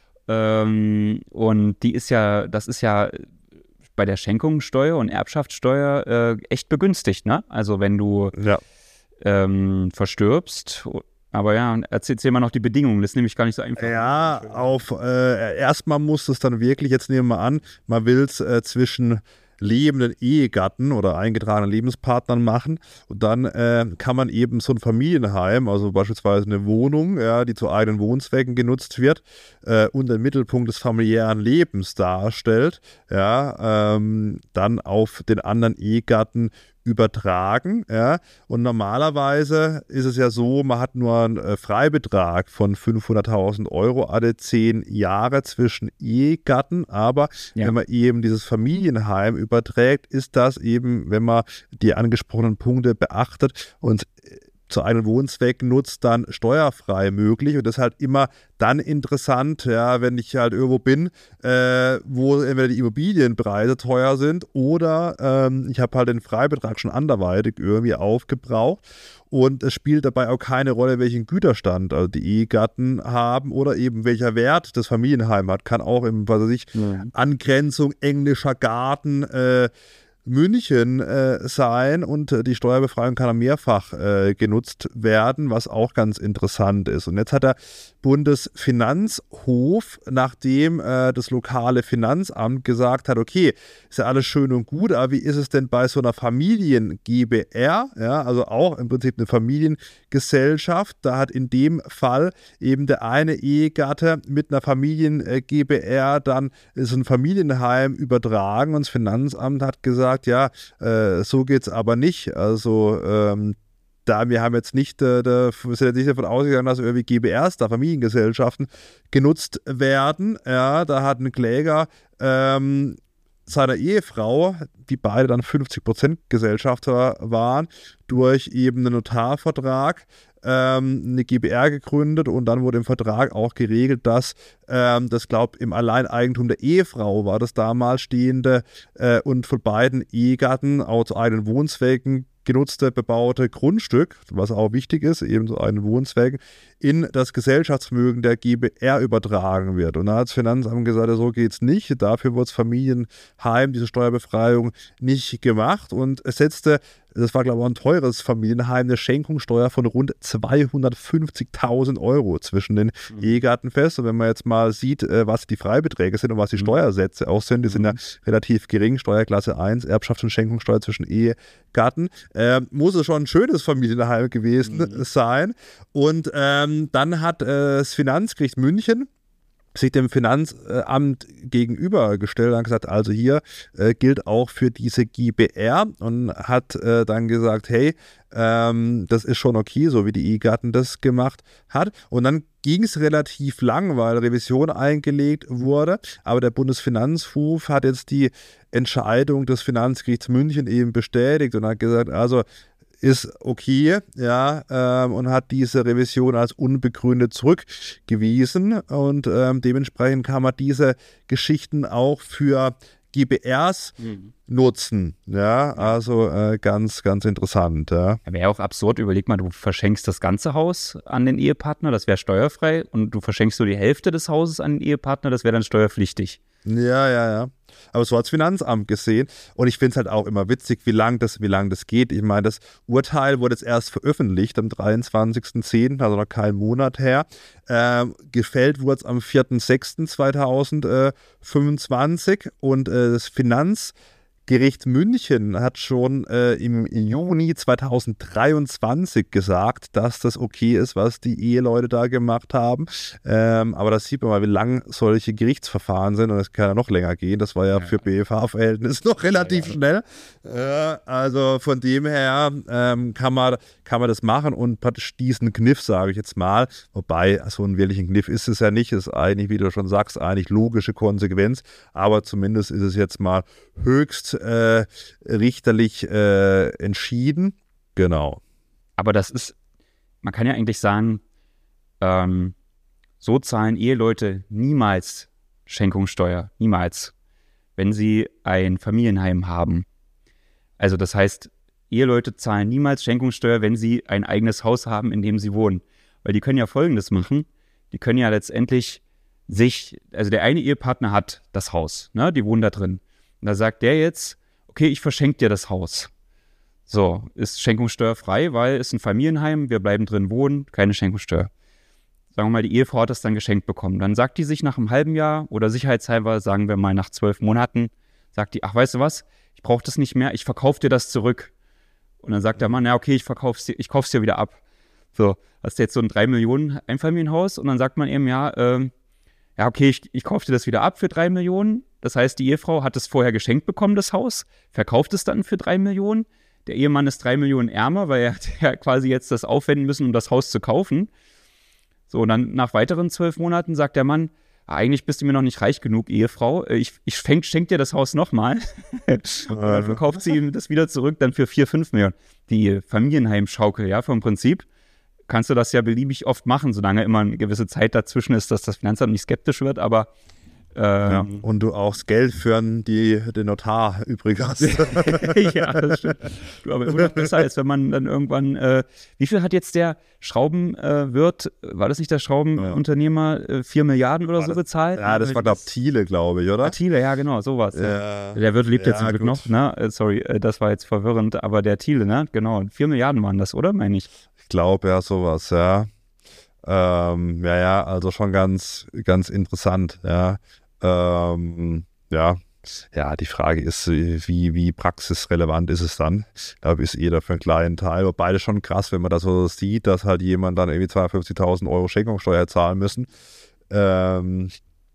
Ähm, und die ist ja, das ist ja bei der Schenkungssteuer und Erbschaftssteuer äh, echt begünstigt, ne? Also wenn du ja. ähm, verstirbst, aber ja, erzähl, erzähl mal noch die Bedingungen, das ist nämlich gar nicht so einfach. Ja, auf äh, erstmal muss es dann wirklich, jetzt nehmen wir an, man will es äh, zwischen lebenden Ehegatten oder eingetragenen Lebenspartnern machen. Und dann äh, kann man eben so ein Familienheim, also beispielsweise eine Wohnung, ja, die zu eigenen Wohnzwecken genutzt wird äh, und den Mittelpunkt des familiären Lebens darstellt, ja, ähm, dann auf den anderen Ehegatten übertragen, ja, und normalerweise ist es ja so, man hat nur einen äh, Freibetrag von fünfhunderttausend Euro alle zehn Jahre zwischen Ehegatten, aber ja. wenn man eben dieses Familienheim überträgt, ist das eben, wenn man die angesprochenen Punkte beachtet und zu einem Wohnzweck nutzt, dann steuerfrei möglich. Und das ist halt immer dann interessant, ja, wenn ich halt irgendwo bin, äh, wo entweder die Immobilienpreise teuer sind oder ähm, ich habe halt den Freibetrag schon anderweitig irgendwie aufgebraucht. Und es spielt dabei auch keine Rolle, welchen Güterstand also die Ehegatten haben oder eben welcher Wert das Familienheim hat. Kann auch im, was weiß ich, ja. Angrenzung, englischer Garten, äh, München äh, sein und äh, die Steuerbefreiung kann mehrfach äh, genutzt werden, was auch ganz interessant ist. Und jetzt hat der Bundesfinanzhof, nachdem äh, das lokale Finanzamt gesagt hat, okay, ist ja alles schön und gut, aber wie ist es denn bei so einer Familien-GbR, ja, also auch im Prinzip eine Familiengesellschaft, da hat in dem Fall eben der eine Ehegatte mit einer Familien-GbR dann ist ein Familienheim übertragen und das Finanzamt hat gesagt, ja, äh, so geht es aber nicht. Also ähm, da wir haben jetzt nicht, äh, da, wir sind jetzt nicht davon ausgegangen, dass irgendwie G B Rs, da Familiengesellschaften, genutzt werden. Ja, da hat ein Kläger ähm, seiner Ehefrau, die beide dann fünfzig Prozent Gesellschafter waren, durch eben einen Notarvertrag ähm, eine GbR gegründet und dann wurde im Vertrag auch geregelt, dass ähm, das, glaube ich, im Alleineigentum der Ehefrau war das damals stehende äh, und von beiden Ehegatten auch zu eigenen Wohnzwecken genutzte, bebaute Grundstück, was auch wichtig ist, eben zu eigenen Wohnzwecken, in das Gesellschaftsvermögen der GbR übertragen wird. Und da hat das Finanzamt gesagt, so geht es nicht. Dafür wurde das Familienheim, diese Steuerbefreiung, nicht gemacht und es setzte, das war glaube ich auch ein teures Familienheim, eine Schenkungssteuer von rund zweihundertfünfzigtausend Euro zwischen den mhm. Ehegatten fest. Und wenn man jetzt mal sieht, was die Freibeträge sind und was die mhm. Steuersätze auch sind, die mhm. sind ja relativ gering, Steuerklasse eins, Erbschafts- und Schenkungssteuer zwischen Ehegatten, äh, muss es schon ein schönes Familienheim gewesen mhm. sein. Und ähm, dann hat äh, das Finanzgericht München sich dem Finanzamt gegenübergestellt und gesagt, also hier äh, gilt auch für diese GbR und hat äh, dann gesagt, hey, ähm, das ist schon okay, so wie die Ehegatten das gemacht hat. Und dann ging es relativ lang, weil Revision eingelegt wurde, aber der Bundesfinanzhof hat jetzt die Entscheidung des Finanzgerichts München eben bestätigt und hat gesagt, also ist okay, ja, ähm, und hat diese Revision als unbegründet zurückgewiesen und ähm, dementsprechend kann man diese Geschichten auch für GbRs mhm. nutzen, ja, also äh, ganz, ganz interessant, ja. Wäre auch absurd, überleg mal, du verschenkst das ganze Haus an den Ehepartner, das wäre steuerfrei und du verschenkst nur die Hälfte des Hauses an den Ehepartner, das wäre dann steuerpflichtig. Ja, ja, ja. Aber so hat das Finanzamt gesehen. Und ich finde es halt auch immer witzig, wie lang das, wie lang das geht. Ich meine, das Urteil wurde jetzt erst veröffentlicht am dreiundzwanzigsten zehnten, also noch keinen Monat her. Ähm, gefällt wurde es am vierten sechsten zweitausendfünfundzwanzig. Und äh, das Finanz Gericht München hat schon äh, im Juni zweitausenddreiundzwanzig gesagt, dass das okay ist, was die Eheleute da gemacht haben. Ähm, aber das sieht man mal, wie lang solche Gerichtsverfahren sind und das kann ja noch länger gehen. Das war ja, ja. für B F H-Verhältnisse noch relativ ja, ja. schnell. Äh, also von dem her ähm, kann, man, kann man das machen und praktisch diesen Kniff, sage ich jetzt mal, wobei so einen wirklichen Kniff ist es ja nicht, ist eigentlich, wie du schon sagst, eigentlich logische Konsequenz, aber zumindest ist es jetzt mal höchst Äh, richterlich äh, entschieden. Genau. Aber das ist, man kann ja eigentlich sagen, ähm, so zahlen Eheleute niemals Schenkungssteuer, niemals, wenn sie ein Familienheim haben. Also das heißt, Eheleute zahlen niemals Schenkungssteuer, wenn sie ein eigenes Haus haben, in dem sie wohnen. Weil die können ja Folgendes machen, die können ja letztendlich sich, also der eine Ehepartner hat das Haus, ne, die wohnen da drin. Und da sagt der jetzt, okay, ich verschenke dir das Haus. So, ist schenkungssteuerfrei, weil es ist ein Familienheim, wir bleiben drin wohnen, keine Schenkungssteuer. Sagen wir mal, die Ehefrau hat das dann geschenkt bekommen. Dann sagt die sich nach einem halben Jahr oder sicherheitshalber, sagen wir mal nach zwölf Monaten, sagt die, ach, weißt du was, ich brauche das nicht mehr, ich verkaufe dir das zurück. Und dann sagt der Mann, ja okay, ich verkauf's dir, ich kauf's dir wieder ab. So, hast du jetzt so ein drei Millionen Einfamilienhaus und dann sagt man eben, ja, ähm, ja okay, ich, ich kaufe dir das wieder ab für drei Millionen. Das heißt, die Ehefrau hat es vorher geschenkt bekommen, das Haus, verkauft es dann für drei Millionen. Der Ehemann ist drei Millionen ärmer, weil er hat ja quasi jetzt das aufwenden müssen, um das Haus zu kaufen. So, und dann nach weiteren zwölf Monaten sagt der Mann, eigentlich bist du mir noch nicht reich genug, Ehefrau. Ich, ich schenke schenk dir das Haus nochmal. Und dann verkauft sie ihm das wieder zurück, dann für vier, fünf Millionen. Die Familienheimschaukel, ja, vom Prinzip kannst du das ja beliebig oft machen, solange immer eine gewisse Zeit dazwischen ist, dass das Finanzamt nicht skeptisch wird, aber ähm, ja, und du auch das Geld für die, den Notar übrig hast. Ja, das stimmt. Du, aber immer noch besser, als wenn man dann irgendwann, äh, wie viel hat jetzt der Schraubenwirt, äh, war das nicht der Schraubenunternehmer, äh, vier Milliarden oder war so das, bezahlt? Ja, das war, glaube ich, Thiele, glaube ich, oder? Ah, Thiele, ja, genau, sowas. Ja. Der Wirt lebt ja, jetzt zum Glück gut. noch, ne? Äh, sorry, äh, das war jetzt verwirrend, aber der Thiele, ne? Genau, vier Milliarden waren das, oder, meine ich? Ich glaube, ja, sowas, ja. Ähm, ja, ja, also schon ganz, ganz interessant, ja. Ähm, ja. Ja, die Frage ist, wie, wie praxisrelevant ist es dann? Ich glaube, ist jeder für einen kleinen Teil. Aber beide schon krass, wenn man das so sieht, dass halt jemand dann irgendwie zweihundertfünfzigtausend Euro Schenkungssteuer zahlen müssen. Ähm,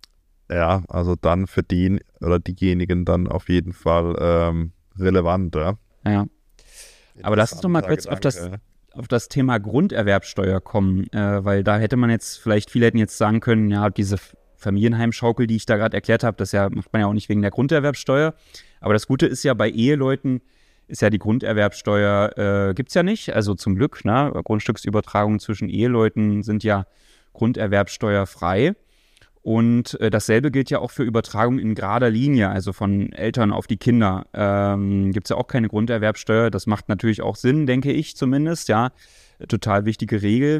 ja, also dann für den oder diejenigen dann auf jeden Fall ähm, relevant. Ja. Ja. Aber lass uns doch mal kurz auf das, auf das Thema Grunderwerbsteuer kommen, äh, weil da hätte man jetzt, vielleicht viele hätten jetzt sagen können, ja, diese Familienheimschaukel, die ich da gerade erklärt habe, das ja, macht man ja auch nicht wegen der Grunderwerbsteuer. Aber das Gute ist ja, bei Eheleuten ist ja die Grunderwerbsteuer, äh, gibt es ja nicht. Also zum Glück, ne? Grundstücksübertragungen zwischen Eheleuten sind ja grunderwerbsteuerfrei. Und äh, dasselbe gilt ja auch für Übertragungen in gerader Linie, also von Eltern auf die Kinder. Ähm, gibt es ja auch keine Grunderwerbsteuer. Das macht natürlich auch Sinn, denke ich zumindest, ja. Total wichtige Regel.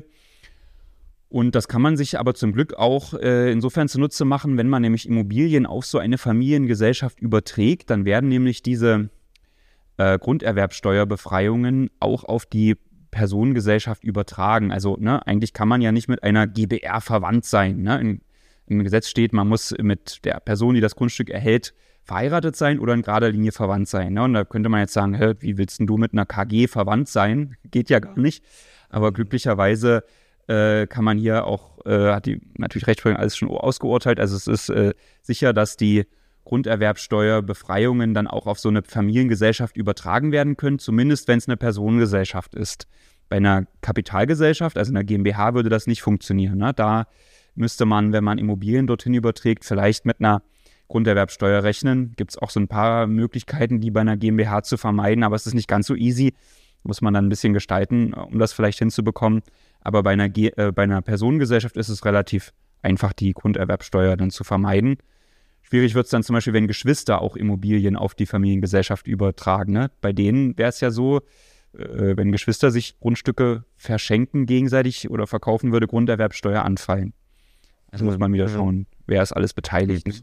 Und das kann man sich aber zum Glück auch äh, insofern zunutze machen, wenn man nämlich Immobilien auf so eine Familiengesellschaft überträgt, dann werden nämlich diese äh, Grunderwerbsteuerbefreiungen auch auf die Personengesellschaft übertragen. Also ne, eigentlich kann man ja nicht mit einer G b R verwandt sein. Ne? In, Im Gesetz steht, man muss mit der Person, die das Grundstück erhält, verheiratet sein oder in gerader Linie verwandt sein. Ne? Und da könnte man jetzt sagen, hä, wie willst denn du mit einer K G verwandt sein? Geht ja gar nicht. Aber glücklicherweise Äh, kann man hier auch, äh, hat die natürlich Rechtsprechung alles schon ausgeurteilt, also es ist äh, sicher, dass die Grunderwerbsteuerbefreiungen dann auch auf so eine Familiengesellschaft übertragen werden können, zumindest wenn es eine Personengesellschaft ist. Bei einer Kapitalgesellschaft, also einer GmbH, würde das nicht funktionieren. Ne? Da müsste man, wenn man Immobilien dorthin überträgt, vielleicht mit einer Grunderwerbsteuer rechnen. Gibt es auch so ein paar Möglichkeiten, die bei einer GmbH zu vermeiden, aber es ist nicht ganz so easy. Muss man dann ein bisschen gestalten, um das vielleicht hinzubekommen. Aber bei einer, Ge- äh, bei einer Personengesellschaft ist es relativ einfach, die Grunderwerbsteuer dann zu vermeiden. Schwierig wird es dann zum Beispiel, wenn Geschwister auch Immobilien auf die Familiengesellschaft übertragen. Ne? Bei denen wäre es ja so, äh, wenn Geschwister sich Grundstücke verschenken gegenseitig oder verkaufen, würde Grunderwerbsteuer anfallen. Also muss man wieder schauen, wer ist alles beteiligt.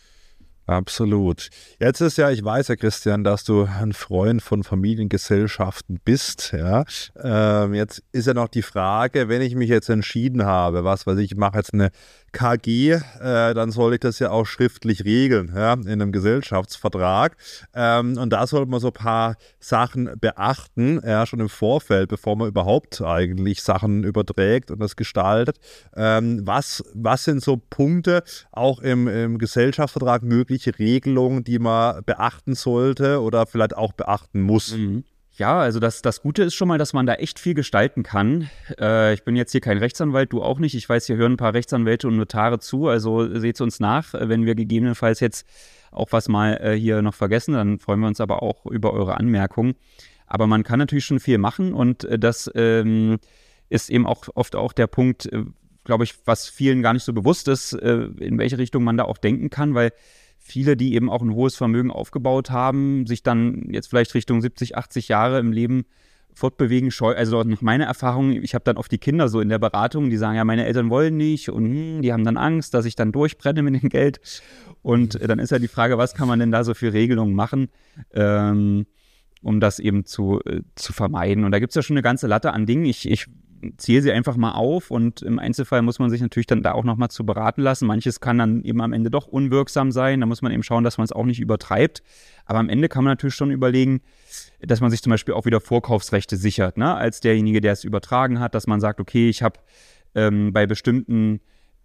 Absolut. Jetzt ist ja, ich weiß ja, Christian, dass du ein Freund von Familiengesellschaften bist. Ja. Ähm, jetzt ist ja noch die Frage, wenn ich mich jetzt entschieden habe, was weiß ich, ich mache jetzt eine K G, äh, dann soll ich das ja auch schriftlich regeln, ja, in einem Gesellschaftsvertrag. Ähm, und da sollte man so ein paar Sachen beachten, ja, schon im Vorfeld, bevor man überhaupt eigentlich Sachen überträgt und das gestaltet. Ähm, was, was sind so Punkte, auch im, im Gesellschaftsvertrag, mögliche Regelungen, die man beachten sollte oder vielleicht auch beachten muss? Mhm. Ja, also das, das Gute ist schon mal, dass man da echt viel gestalten kann. Äh, ich bin jetzt hier kein Rechtsanwalt, du auch nicht. Ich weiß, hier hören ein paar Rechtsanwälte und Notare zu, also seht uns nach. Wenn wir gegebenenfalls jetzt auch was mal äh, hier noch vergessen, dann freuen wir uns aber auch über eure Anmerkungen. Aber man kann natürlich schon viel machen und äh, das ähm, ist eben auch oft auch der Punkt, äh, glaube ich, was vielen gar nicht so bewusst ist, äh, in welche Richtung man da auch denken kann, weil viele, die eben auch ein hohes Vermögen aufgebaut haben, sich dann jetzt vielleicht Richtung siebzig, achtzig Jahre im Leben fortbewegen, scheu. Also nach meiner Erfahrung, ich habe dann oft die Kinder so in der Beratung, die sagen, ja, meine Eltern wollen nicht und hm, die haben dann Angst, dass ich dann durchbrenne mit dem Geld. Und äh, dann ist ja die Frage, was kann man denn da so für Regelungen machen, ähm, um das eben zu, äh, zu vermeiden. Und da gibt es ja schon eine ganze Latte an Dingen. Ich, ich zähle sie einfach mal auf und im Einzelfall muss man sich natürlich dann da auch nochmal zu beraten lassen. Manches kann dann eben am Ende doch unwirksam sein, da muss man eben schauen, dass man es auch nicht übertreibt. Aber am Ende kann man natürlich schon überlegen, dass man sich zum Beispiel auch wieder Vorkaufsrechte sichert, ne? Als derjenige, der es übertragen hat, dass man sagt, okay, ich habe ähm, bei bestimmten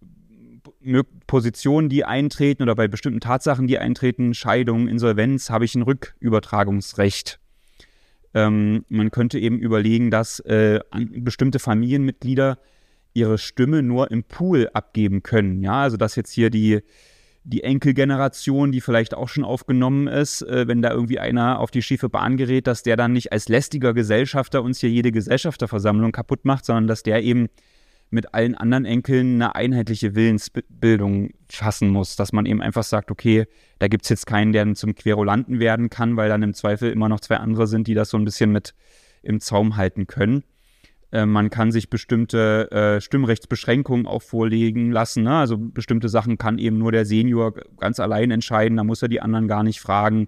Positionen, die eintreten oder bei bestimmten Tatsachen, die eintreten, Scheidung, Insolvenz, habe ich ein Rückübertragungsrecht. Ähm, man könnte eben überlegen, dass äh, bestimmte Familienmitglieder ihre Stimme nur im Pool abgeben können. Ja, also dass jetzt hier die, die Enkelgeneration, die vielleicht auch schon aufgenommen ist, äh, wenn da irgendwie einer auf die schiefe Bahn gerät, dass der dann nicht als lästiger Gesellschafter uns hier jede Gesellschafterversammlung kaputt macht, sondern dass der eben mit allen anderen Enkeln eine einheitliche Willensbildung fassen muss, dass man eben einfach sagt, okay, da gibt es jetzt keinen, der zum Querulanten werden kann, weil dann im Zweifel immer noch zwei andere sind, die das so ein bisschen mit im Zaum halten können. Äh, man kann sich bestimmte äh, Stimmrechtsbeschränkungen auch vorlegen lassen, ne? Also bestimmte Sachen kann eben nur der Senior ganz allein entscheiden, da muss er die anderen gar nicht fragen.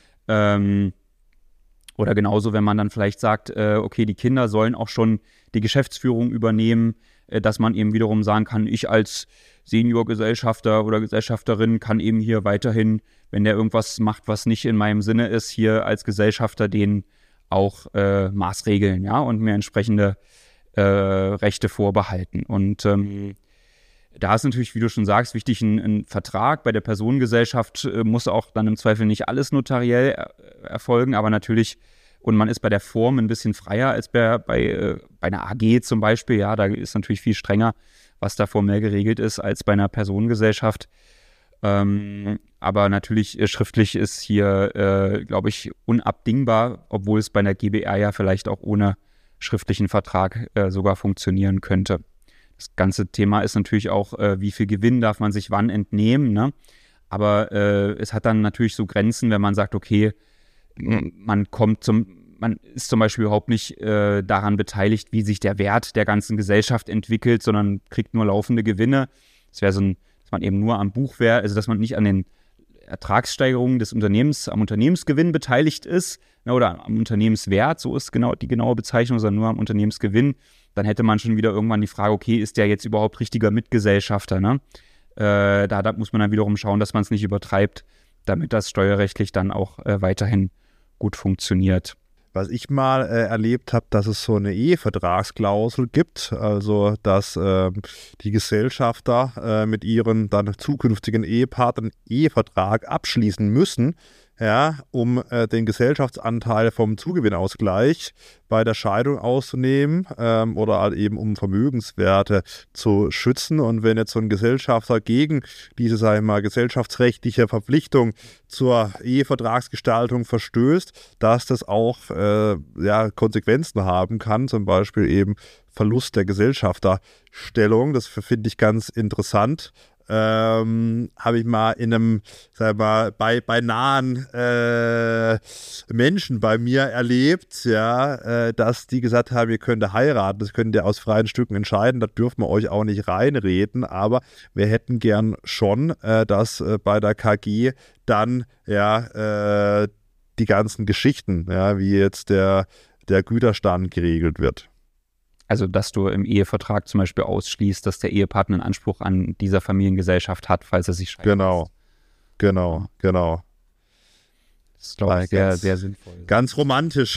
Ähm, oder genauso, wenn man dann vielleicht sagt, äh, okay, die Kinder sollen auch schon die Geschäftsführung übernehmen, dass man eben wiederum sagen kann, ich als Senior-Gesellschafter oder Gesellschafterin kann eben hier weiterhin, wenn der irgendwas macht, was nicht in meinem Sinne ist, hier als Gesellschafter den auch äh, maßregeln, ja, und mir entsprechende äh, Rechte vorbehalten. Und ähm, da ist natürlich, wie du schon sagst, wichtig ein, ein Vertrag. Bei der Personengesellschaft äh, muss auch dann im Zweifel nicht alles notariell er- erfolgen, aber natürlich. Und man ist bei der Form ein bisschen freier als bei, bei, äh, bei einer A G zum Beispiel. Ja, da ist natürlich viel strenger, was da formell geregelt ist, als bei einer Personengesellschaft. Ähm, aber natürlich äh, schriftlich ist hier, äh, glaube ich, unabdingbar, obwohl es bei einer G b R ja vielleicht auch ohne schriftlichen Vertrag äh, sogar funktionieren könnte. Das ganze Thema ist natürlich auch, äh, wie viel Gewinn darf man sich wann entnehmen, ne? Aber äh, es hat dann natürlich so Grenzen, wenn man sagt, okay, man kommt zum, man ist zum Beispiel überhaupt nicht äh, daran beteiligt, wie sich der Wert der ganzen Gesellschaft entwickelt, sondern kriegt nur laufende Gewinne. Das wäre so ein, dass man eben nur am Buchwert, also dass man nicht an den Ertragssteigerungen des Unternehmens, am Unternehmensgewinn beteiligt ist, ne, oder am Unternehmenswert, so ist genau die genaue Bezeichnung, sondern nur am Unternehmensgewinn. Dann hätte man schon wieder irgendwann die Frage, okay, ist der jetzt überhaupt richtiger Mitgesellschafter, ne? Äh, da, da muss man dann wiederum schauen, dass man es nicht übertreibt, damit das steuerrechtlich dann auch äh, weiterhin gut funktioniert. Was ich mal äh, erlebt habe, dass es so eine Ehevertragsklausel gibt, also dass äh, die Gesellschafter äh, mit ihren dann zukünftigen Ehepartnern Ehevertrag abschließen müssen, ja, um äh, den Gesellschaftsanteil vom Zugewinnausgleich bei der Scheidung auszunehmen ähm, oder halt eben um Vermögenswerte zu schützen. Und wenn jetzt so ein Gesellschafter gegen diese, sag ich mal, gesellschaftsrechtliche Verpflichtung zur Ehevertragsgestaltung verstößt, dass das auch äh, ja, Konsequenzen haben kann, zum Beispiel eben Verlust der Gesellschafterstellung. Das finde ich ganz interessant. Ähm, habe ich mal in einem, sag mal, bei, bei nahen äh, Menschen bei mir erlebt, ja, äh, dass die gesagt haben, ihr könnt heiraten, das könnt ihr aus freien Stücken entscheiden, da dürfen wir euch auch nicht reinreden, aber wir hätten gern schon, äh, dass äh, bei der K G dann ja äh, die ganzen Geschichten, ja, wie jetzt der, der Güterstand geregelt wird. Also, dass du im Ehevertrag zum Beispiel ausschließt, dass der Ehepartner einen Anspruch an dieser Familiengesellschaft hat, falls er sich scheidet. Genau, genau, genau. Das ist, glaube ich, sehr, ganz, sehr sinnvoll. Ganz romantisch.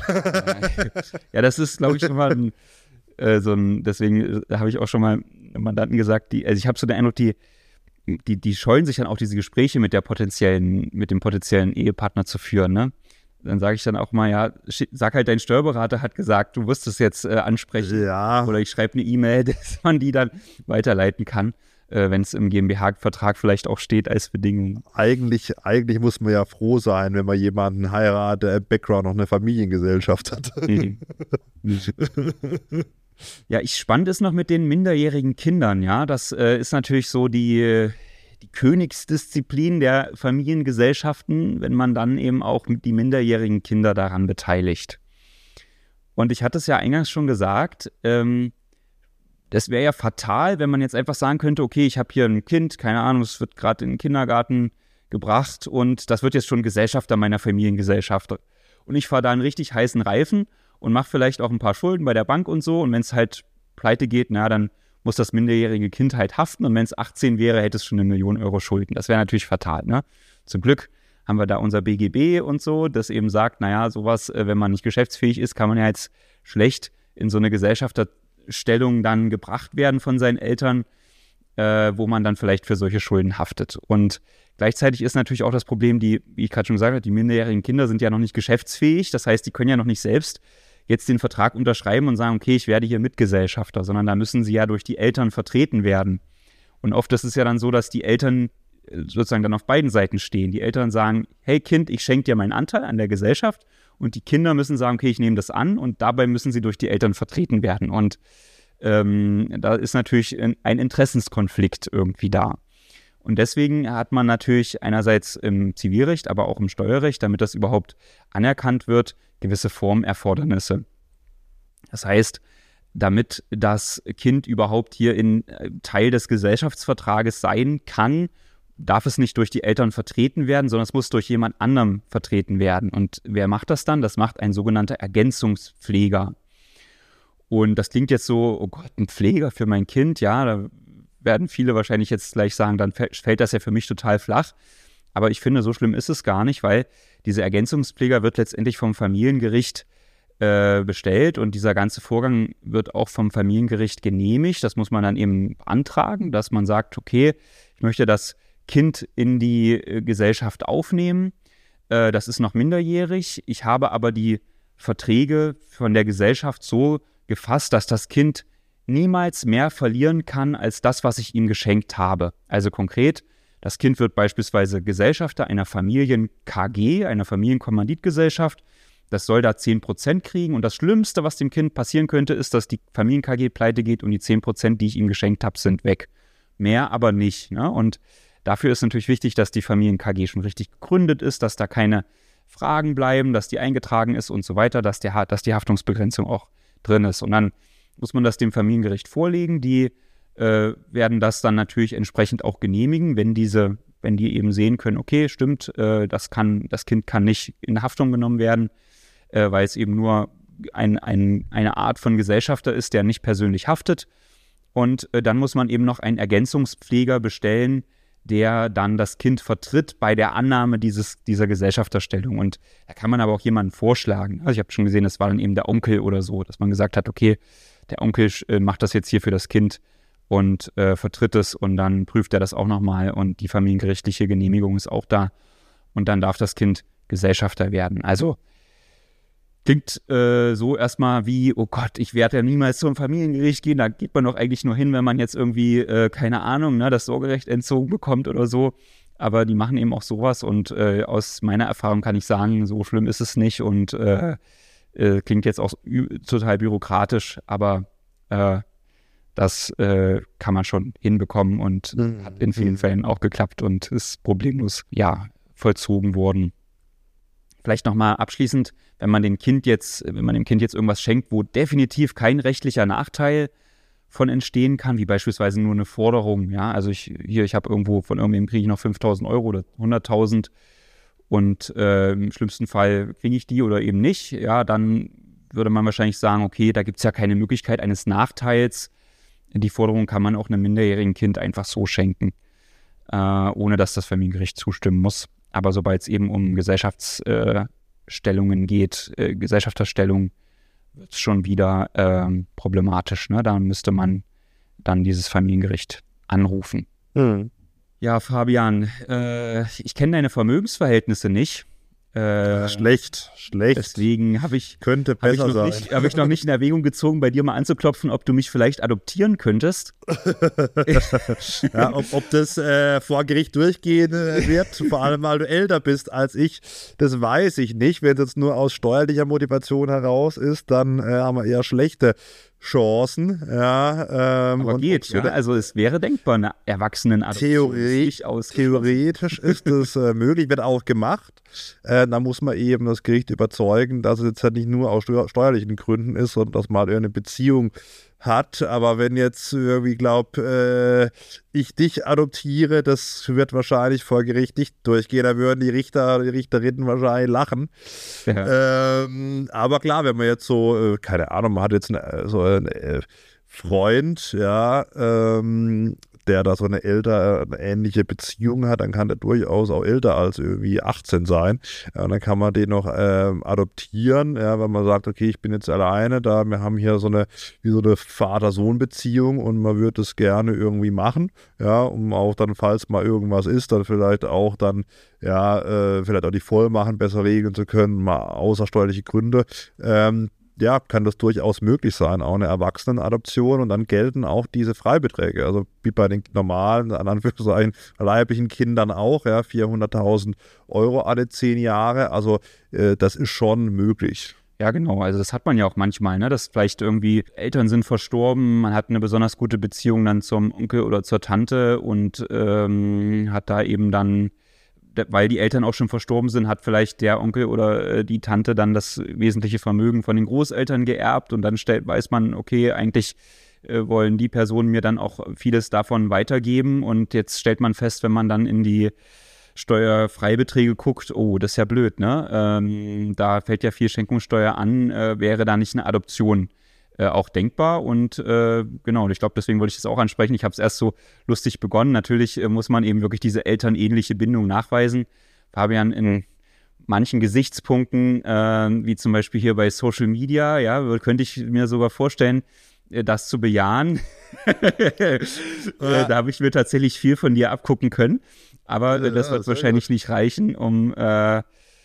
Ja, das ist, glaube ich, schon mal ein, äh, so ein, deswegen habe ich auch schon mal Mandanten gesagt, die, also ich habe so den Eindruck, die, die, die scheuen sich dann auch diese Gespräche mit der potenziellen, mit dem potenziellen Ehepartner zu führen, ne? Dann sage ich dann auch mal, ja, sag halt, dein Steuerberater hat gesagt, du wirst es jetzt äh, ansprechen. Ja. Oder ich schreibe eine E-Mail, dass man die dann weiterleiten kann, äh, wenn es im GmbH-Vertrag vielleicht auch steht als Bedingung. Eigentlich, eigentlich muss man ja froh sein, wenn man jemanden heiratet, der im Background noch eine Familiengesellschaft hat. Mhm. Ja, ich spannend ist noch mit den minderjährigen Kindern, ja. Das äh, ist natürlich so die, die Königsdisziplin der Familiengesellschaften, wenn man dann eben auch die minderjährigen Kinder daran beteiligt. Und ich hatte es ja eingangs schon gesagt, ähm, das wäre ja fatal, wenn man jetzt einfach sagen könnte, okay, ich habe hier ein Kind, keine Ahnung, es wird gerade in den Kindergarten gebracht und das wird jetzt schon Gesellschafter meiner Familiengesellschaft. Und ich fahre da einen richtig heißen Reifen und mache vielleicht auch ein paar Schulden bei der Bank und so. Und wenn es halt pleite geht, na, dann muss das minderjährige Kind halt haften und wenn es achtzehn wäre, hätte es schon eine Million Euro Schulden. Das wäre natürlich fatal, ne? Zum Glück haben wir da unser B G B und so, das eben sagt, naja, sowas, wenn man nicht geschäftsfähig ist, kann man ja jetzt schlecht in so eine Gesellschafterstellung dann gebracht werden von seinen Eltern, äh, wo man dann vielleicht für solche Schulden haftet. Und gleichzeitig ist natürlich auch das Problem, die, wie ich gerade schon gesagt habe, die minderjährigen Kinder sind ja noch nicht geschäftsfähig, das heißt, die können ja noch nicht selbst jetzt den Vertrag unterschreiben und sagen, okay, ich werde hier Mitgesellschafter, sondern da müssen sie ja durch die Eltern vertreten werden. Und oft ist es ja dann so, dass die Eltern sozusagen dann auf beiden Seiten stehen. Die Eltern sagen, hey Kind, ich schenke dir meinen Anteil an der Gesellschaft und die Kinder müssen sagen, okay, ich nehme das an und dabei müssen sie durch die Eltern vertreten werden. Und ähm, da ist natürlich ein Interessenskonflikt irgendwie da. Und deswegen hat man natürlich einerseits im Zivilrecht, aber auch im Steuerrecht, damit das überhaupt anerkannt wird, gewisse Formerfordernisse. Das heißt, damit das Kind überhaupt hier in Teil des Gesellschaftsvertrages sein kann, darf es nicht durch die Eltern vertreten werden, sondern es muss durch jemand anderem vertreten werden. Und wer macht das dann? Das macht ein sogenannter Ergänzungspfleger. Und das klingt jetzt so, oh Gott, ein Pfleger für mein Kind, ja, da werden viele wahrscheinlich jetzt gleich sagen, dann fällt das ja für mich total flach. Aber ich finde, so schlimm ist es gar nicht, weil dieser Ergänzungspfleger wird letztendlich vom Familiengericht äh, bestellt und dieser ganze Vorgang wird auch vom Familiengericht genehmigt. Das muss man dann eben beantragen, dass man sagt, okay, ich möchte das Kind in die äh, Gesellschaft aufnehmen. Äh, das ist noch minderjährig. Ich habe aber die Verträge von der Gesellschaft so gefasst, dass das Kind niemals mehr verlieren kann als das, was ich ihm geschenkt habe. Also konkret, das Kind wird beispielsweise Gesellschafter einer Familien-K G, einer Familienkommanditgesellschaft. Das soll da zehn Prozent kriegen. Und das Schlimmste, was dem Kind passieren könnte, ist, dass die Familien-K G pleite geht und die zehn Prozent, die ich ihm geschenkt habe, sind weg. Mehr aber nicht, ne? Und dafür ist natürlich wichtig, dass die Familien-K G schon richtig gegründet ist, dass da keine Fragen bleiben, dass die eingetragen ist und so weiter, dass, der, dass die Haftungsbegrenzung auch drin ist. Und dann muss man das dem Familiengericht vorlegen. Die äh, werden das dann natürlich entsprechend auch genehmigen, wenn diese, wenn die eben sehen können, okay, stimmt, äh, das kann, das Kind kann nicht in Haftung genommen werden, äh, weil es eben nur ein, ein, eine Art von Gesellschafter ist, der nicht persönlich haftet. Und äh, dann muss man eben noch einen Ergänzungspfleger bestellen, der dann das Kind vertritt bei der Annahme dieses, dieser Gesellschafterstellung. Und da kann man aber auch jemanden vorschlagen. Also ich habe schon gesehen, das war dann eben der Onkel oder so, dass man gesagt hat, okay, der Onkel äh, macht das jetzt hier für das Kind und äh, vertritt es und dann prüft er das auch nochmal und die familiengerichtliche Genehmigung ist auch da und dann darf das Kind Gesellschafter werden. Also klingt äh, so erstmal wie, oh Gott, ich werde ja niemals zum Familiengericht gehen, da geht man doch eigentlich nur hin, wenn man jetzt irgendwie, äh, keine Ahnung, ne, das Sorgerecht entzogen bekommt oder so. Aber die machen eben auch sowas und äh, aus meiner Erfahrung kann ich sagen, so schlimm ist es nicht und äh, äh, klingt jetzt auch total bürokratisch, aber äh, das äh, kann man schon hinbekommen und mhm. hat in vielen Fällen auch geklappt und ist problemlos, ja, vollzogen worden. Vielleicht nochmal abschließend, wenn man dem Kind jetzt, wenn man dem Kind jetzt irgendwas schenkt, wo definitiv kein rechtlicher Nachteil von entstehen kann, wie beispielsweise nur eine Forderung, ja, also ich hier, ich habe irgendwo von irgendwem kriege ich noch fünftausend Euro oder hunderttausend und äh, im schlimmsten Fall kriege ich die oder eben nicht, ja, dann würde man wahrscheinlich sagen, okay, da gibt es ja keine Möglichkeit eines Nachteils. Die Forderung kann man auch einem minderjährigen Kind einfach so schenken, äh, ohne dass das Familiengericht zustimmen muss. Aber sobald es eben um Gesellschaftsstellungen äh, geht, äh, Gesellschafterstellung, wird es schon wieder äh, problematisch. Ne? Da müsste man dann dieses Familiengericht anrufen. Mhm. Ja, Fabian, äh, ich kenne deine Vermögensverhältnisse nicht. Äh, schlecht, schlecht. Deswegen habe ich, Könnte hab ich, besser noch sein. nicht, hab ich noch nicht in Erwägung gezogen, bei dir mal anzuklopfen, ob du mich vielleicht adoptieren könntest. Ja, ob, ob das äh, vor Gericht durchgehen äh, wird, vor allem weil du älter bist als ich, das weiß ich nicht. Wenn es jetzt nur aus steuerlicher Motivation heraus ist, dann äh, haben wir eher schlechte Chancen. Ja, ähm, Aber und, geht, ja? Also es wäre denkbar, eine Erwachsenenadoption. Theoretisch, theoretisch ist es äh, möglich, wird auch gemacht. Äh, da muss man eben das Gericht überzeugen, dass es jetzt halt nicht nur aus steu- steuerlichen Gründen ist, sondern dass man halt eine Beziehung hat. Aber wenn jetzt irgendwie, glaube äh, ich dich adoptiere, das wird wahrscheinlich vor Gericht nicht durchgehen. Da würden die Richter, die Richterinnen wahrscheinlich lachen. Ja. Ähm, aber klar, wenn man jetzt so, äh, keine Ahnung, man hat jetzt eine, so eine äh, Freund, ja, ähm, der da so eine älter, eine ähnliche Beziehung hat, dann kann der durchaus auch älter als irgendwie achtzehn sein. Ja, und dann kann man den noch ähm, adoptieren, ja, wenn man sagt, okay, ich bin jetzt alleine da, wir haben hier so eine, wie so eine Vater-Sohn-Beziehung und man würde es gerne irgendwie machen, ja, um auch dann, falls mal irgendwas ist, dann vielleicht auch dann, ja, äh, vielleicht auch die Vollmachen besser regeln zu können, mal außersteuerliche Gründe, ähm, ja, kann das durchaus möglich sein, auch eine Erwachsenenadoption, und dann gelten auch diese Freibeträge, also wie bei den normalen, an Anführungszeichen, leiblichen Kindern auch, ja, vierhunderttausend Euro alle zehn Jahre, also äh, das ist schon möglich. Ja, genau, also das hat man ja auch manchmal, ne, dass vielleicht irgendwie Eltern sind verstorben, man hat eine besonders gute Beziehung dann zum Onkel oder zur Tante und ähm, hat da eben dann, weil die Eltern auch schon verstorben sind, hat vielleicht der Onkel oder äh, die Tante dann das wesentliche Vermögen von den Großeltern geerbt und dann stellt, weiß man, okay, eigentlich äh, wollen die Personen mir dann auch vieles davon weitergeben, und jetzt stellt man fest, wenn man dann in die Steuerfreibeträge guckt, oh, das ist ja blöd, ne? Ähm, da fällt ja viel Schenkungssteuer an, äh, wäre da nicht eine Adoption Äh, auch denkbar, und äh, genau, und ich glaube, deswegen wollte ich das auch ansprechen. Ich habe es erst so lustig begonnen. Natürlich äh, muss man eben wirklich diese elternähnliche Bindung nachweisen. Fabian, in manchen Gesichtspunkten, äh, wie zum Beispiel hier bei Social Media, ja, könnte ich mir sogar vorstellen, äh, das zu bejahen. äh, da habe ich mir tatsächlich viel von dir abgucken können, aber äh, das wird ja, wahrscheinlich gut. nicht reichen, um äh,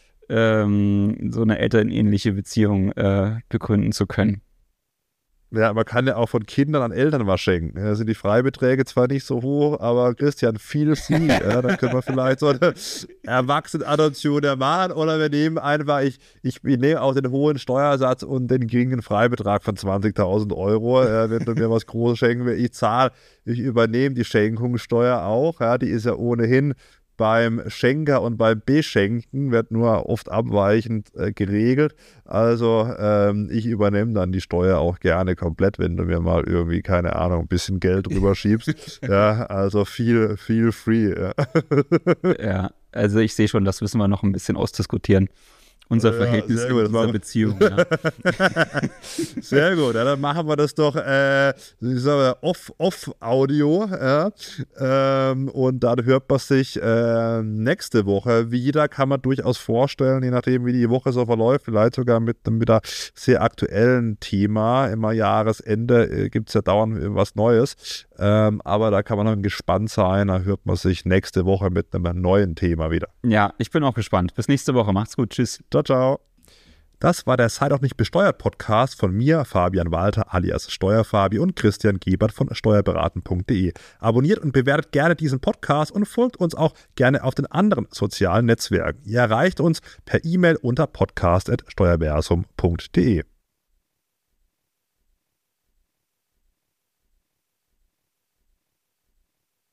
ähm, so eine elternähnliche Beziehung äh, begründen zu können. Ja, man kann ja auch von Kindern an Eltern was schenken. Da sind die Freibeträge zwar nicht so hoch, aber Christian, viel, viel. Ja, dann können wir vielleicht so eine Erwachsenenadoption machen, oder wir nehmen einfach, ich, ich, ich nehme auch den hohen Steuersatz und den geringen Freibetrag von zwanzigtausend Euro. Ja, wenn du mir was Großes schenken willst, ich zahle, ich übernehme die Schenkungssteuer auch. Ja, die ist ja ohnehin beim Schenker und beim Beschenken wird nur oft abweichend äh, geregelt. Also ähm, ich übernehme dann die Steuer auch gerne komplett, wenn du mir mal irgendwie, keine Ahnung, ein bisschen Geld rüberschiebst. Ja, also viel, viel free. Ja. Ja, also ich sehe schon, das müssen wir noch ein bisschen ausdiskutieren. Unser Verhältnis ja, in dieser Beziehung. Ja. Sehr gut, ja, dann machen wir das doch äh, off-Audio. Ja. Ähm, und dann hört man sich äh, nächste Woche wieder, kann man durchaus vorstellen, je nachdem, wie die Woche so verläuft, vielleicht sogar mit einem sehr aktuellen Thema. Immer Jahresende äh, gibt es ja dauernd was Neues. Ähm, aber da kann man dann gespannt sein, da hört man sich nächste Woche mit einem neuen Thema wieder. Ja, ich bin auch gespannt. Bis nächste Woche. Macht's gut. Tschüss. Ciao, ciao. Das war der Sei doch nicht besteuert Podcast von mir, Fabian Walter alias Steuerfabi, und Christian Gebert von steuerberaten punkt de. Abonniert und bewertet gerne diesen Podcast und folgt uns auch gerne auf den anderen sozialen Netzwerken. Ihr erreicht uns per E-Mail unter podcast at steuerversum punkt de.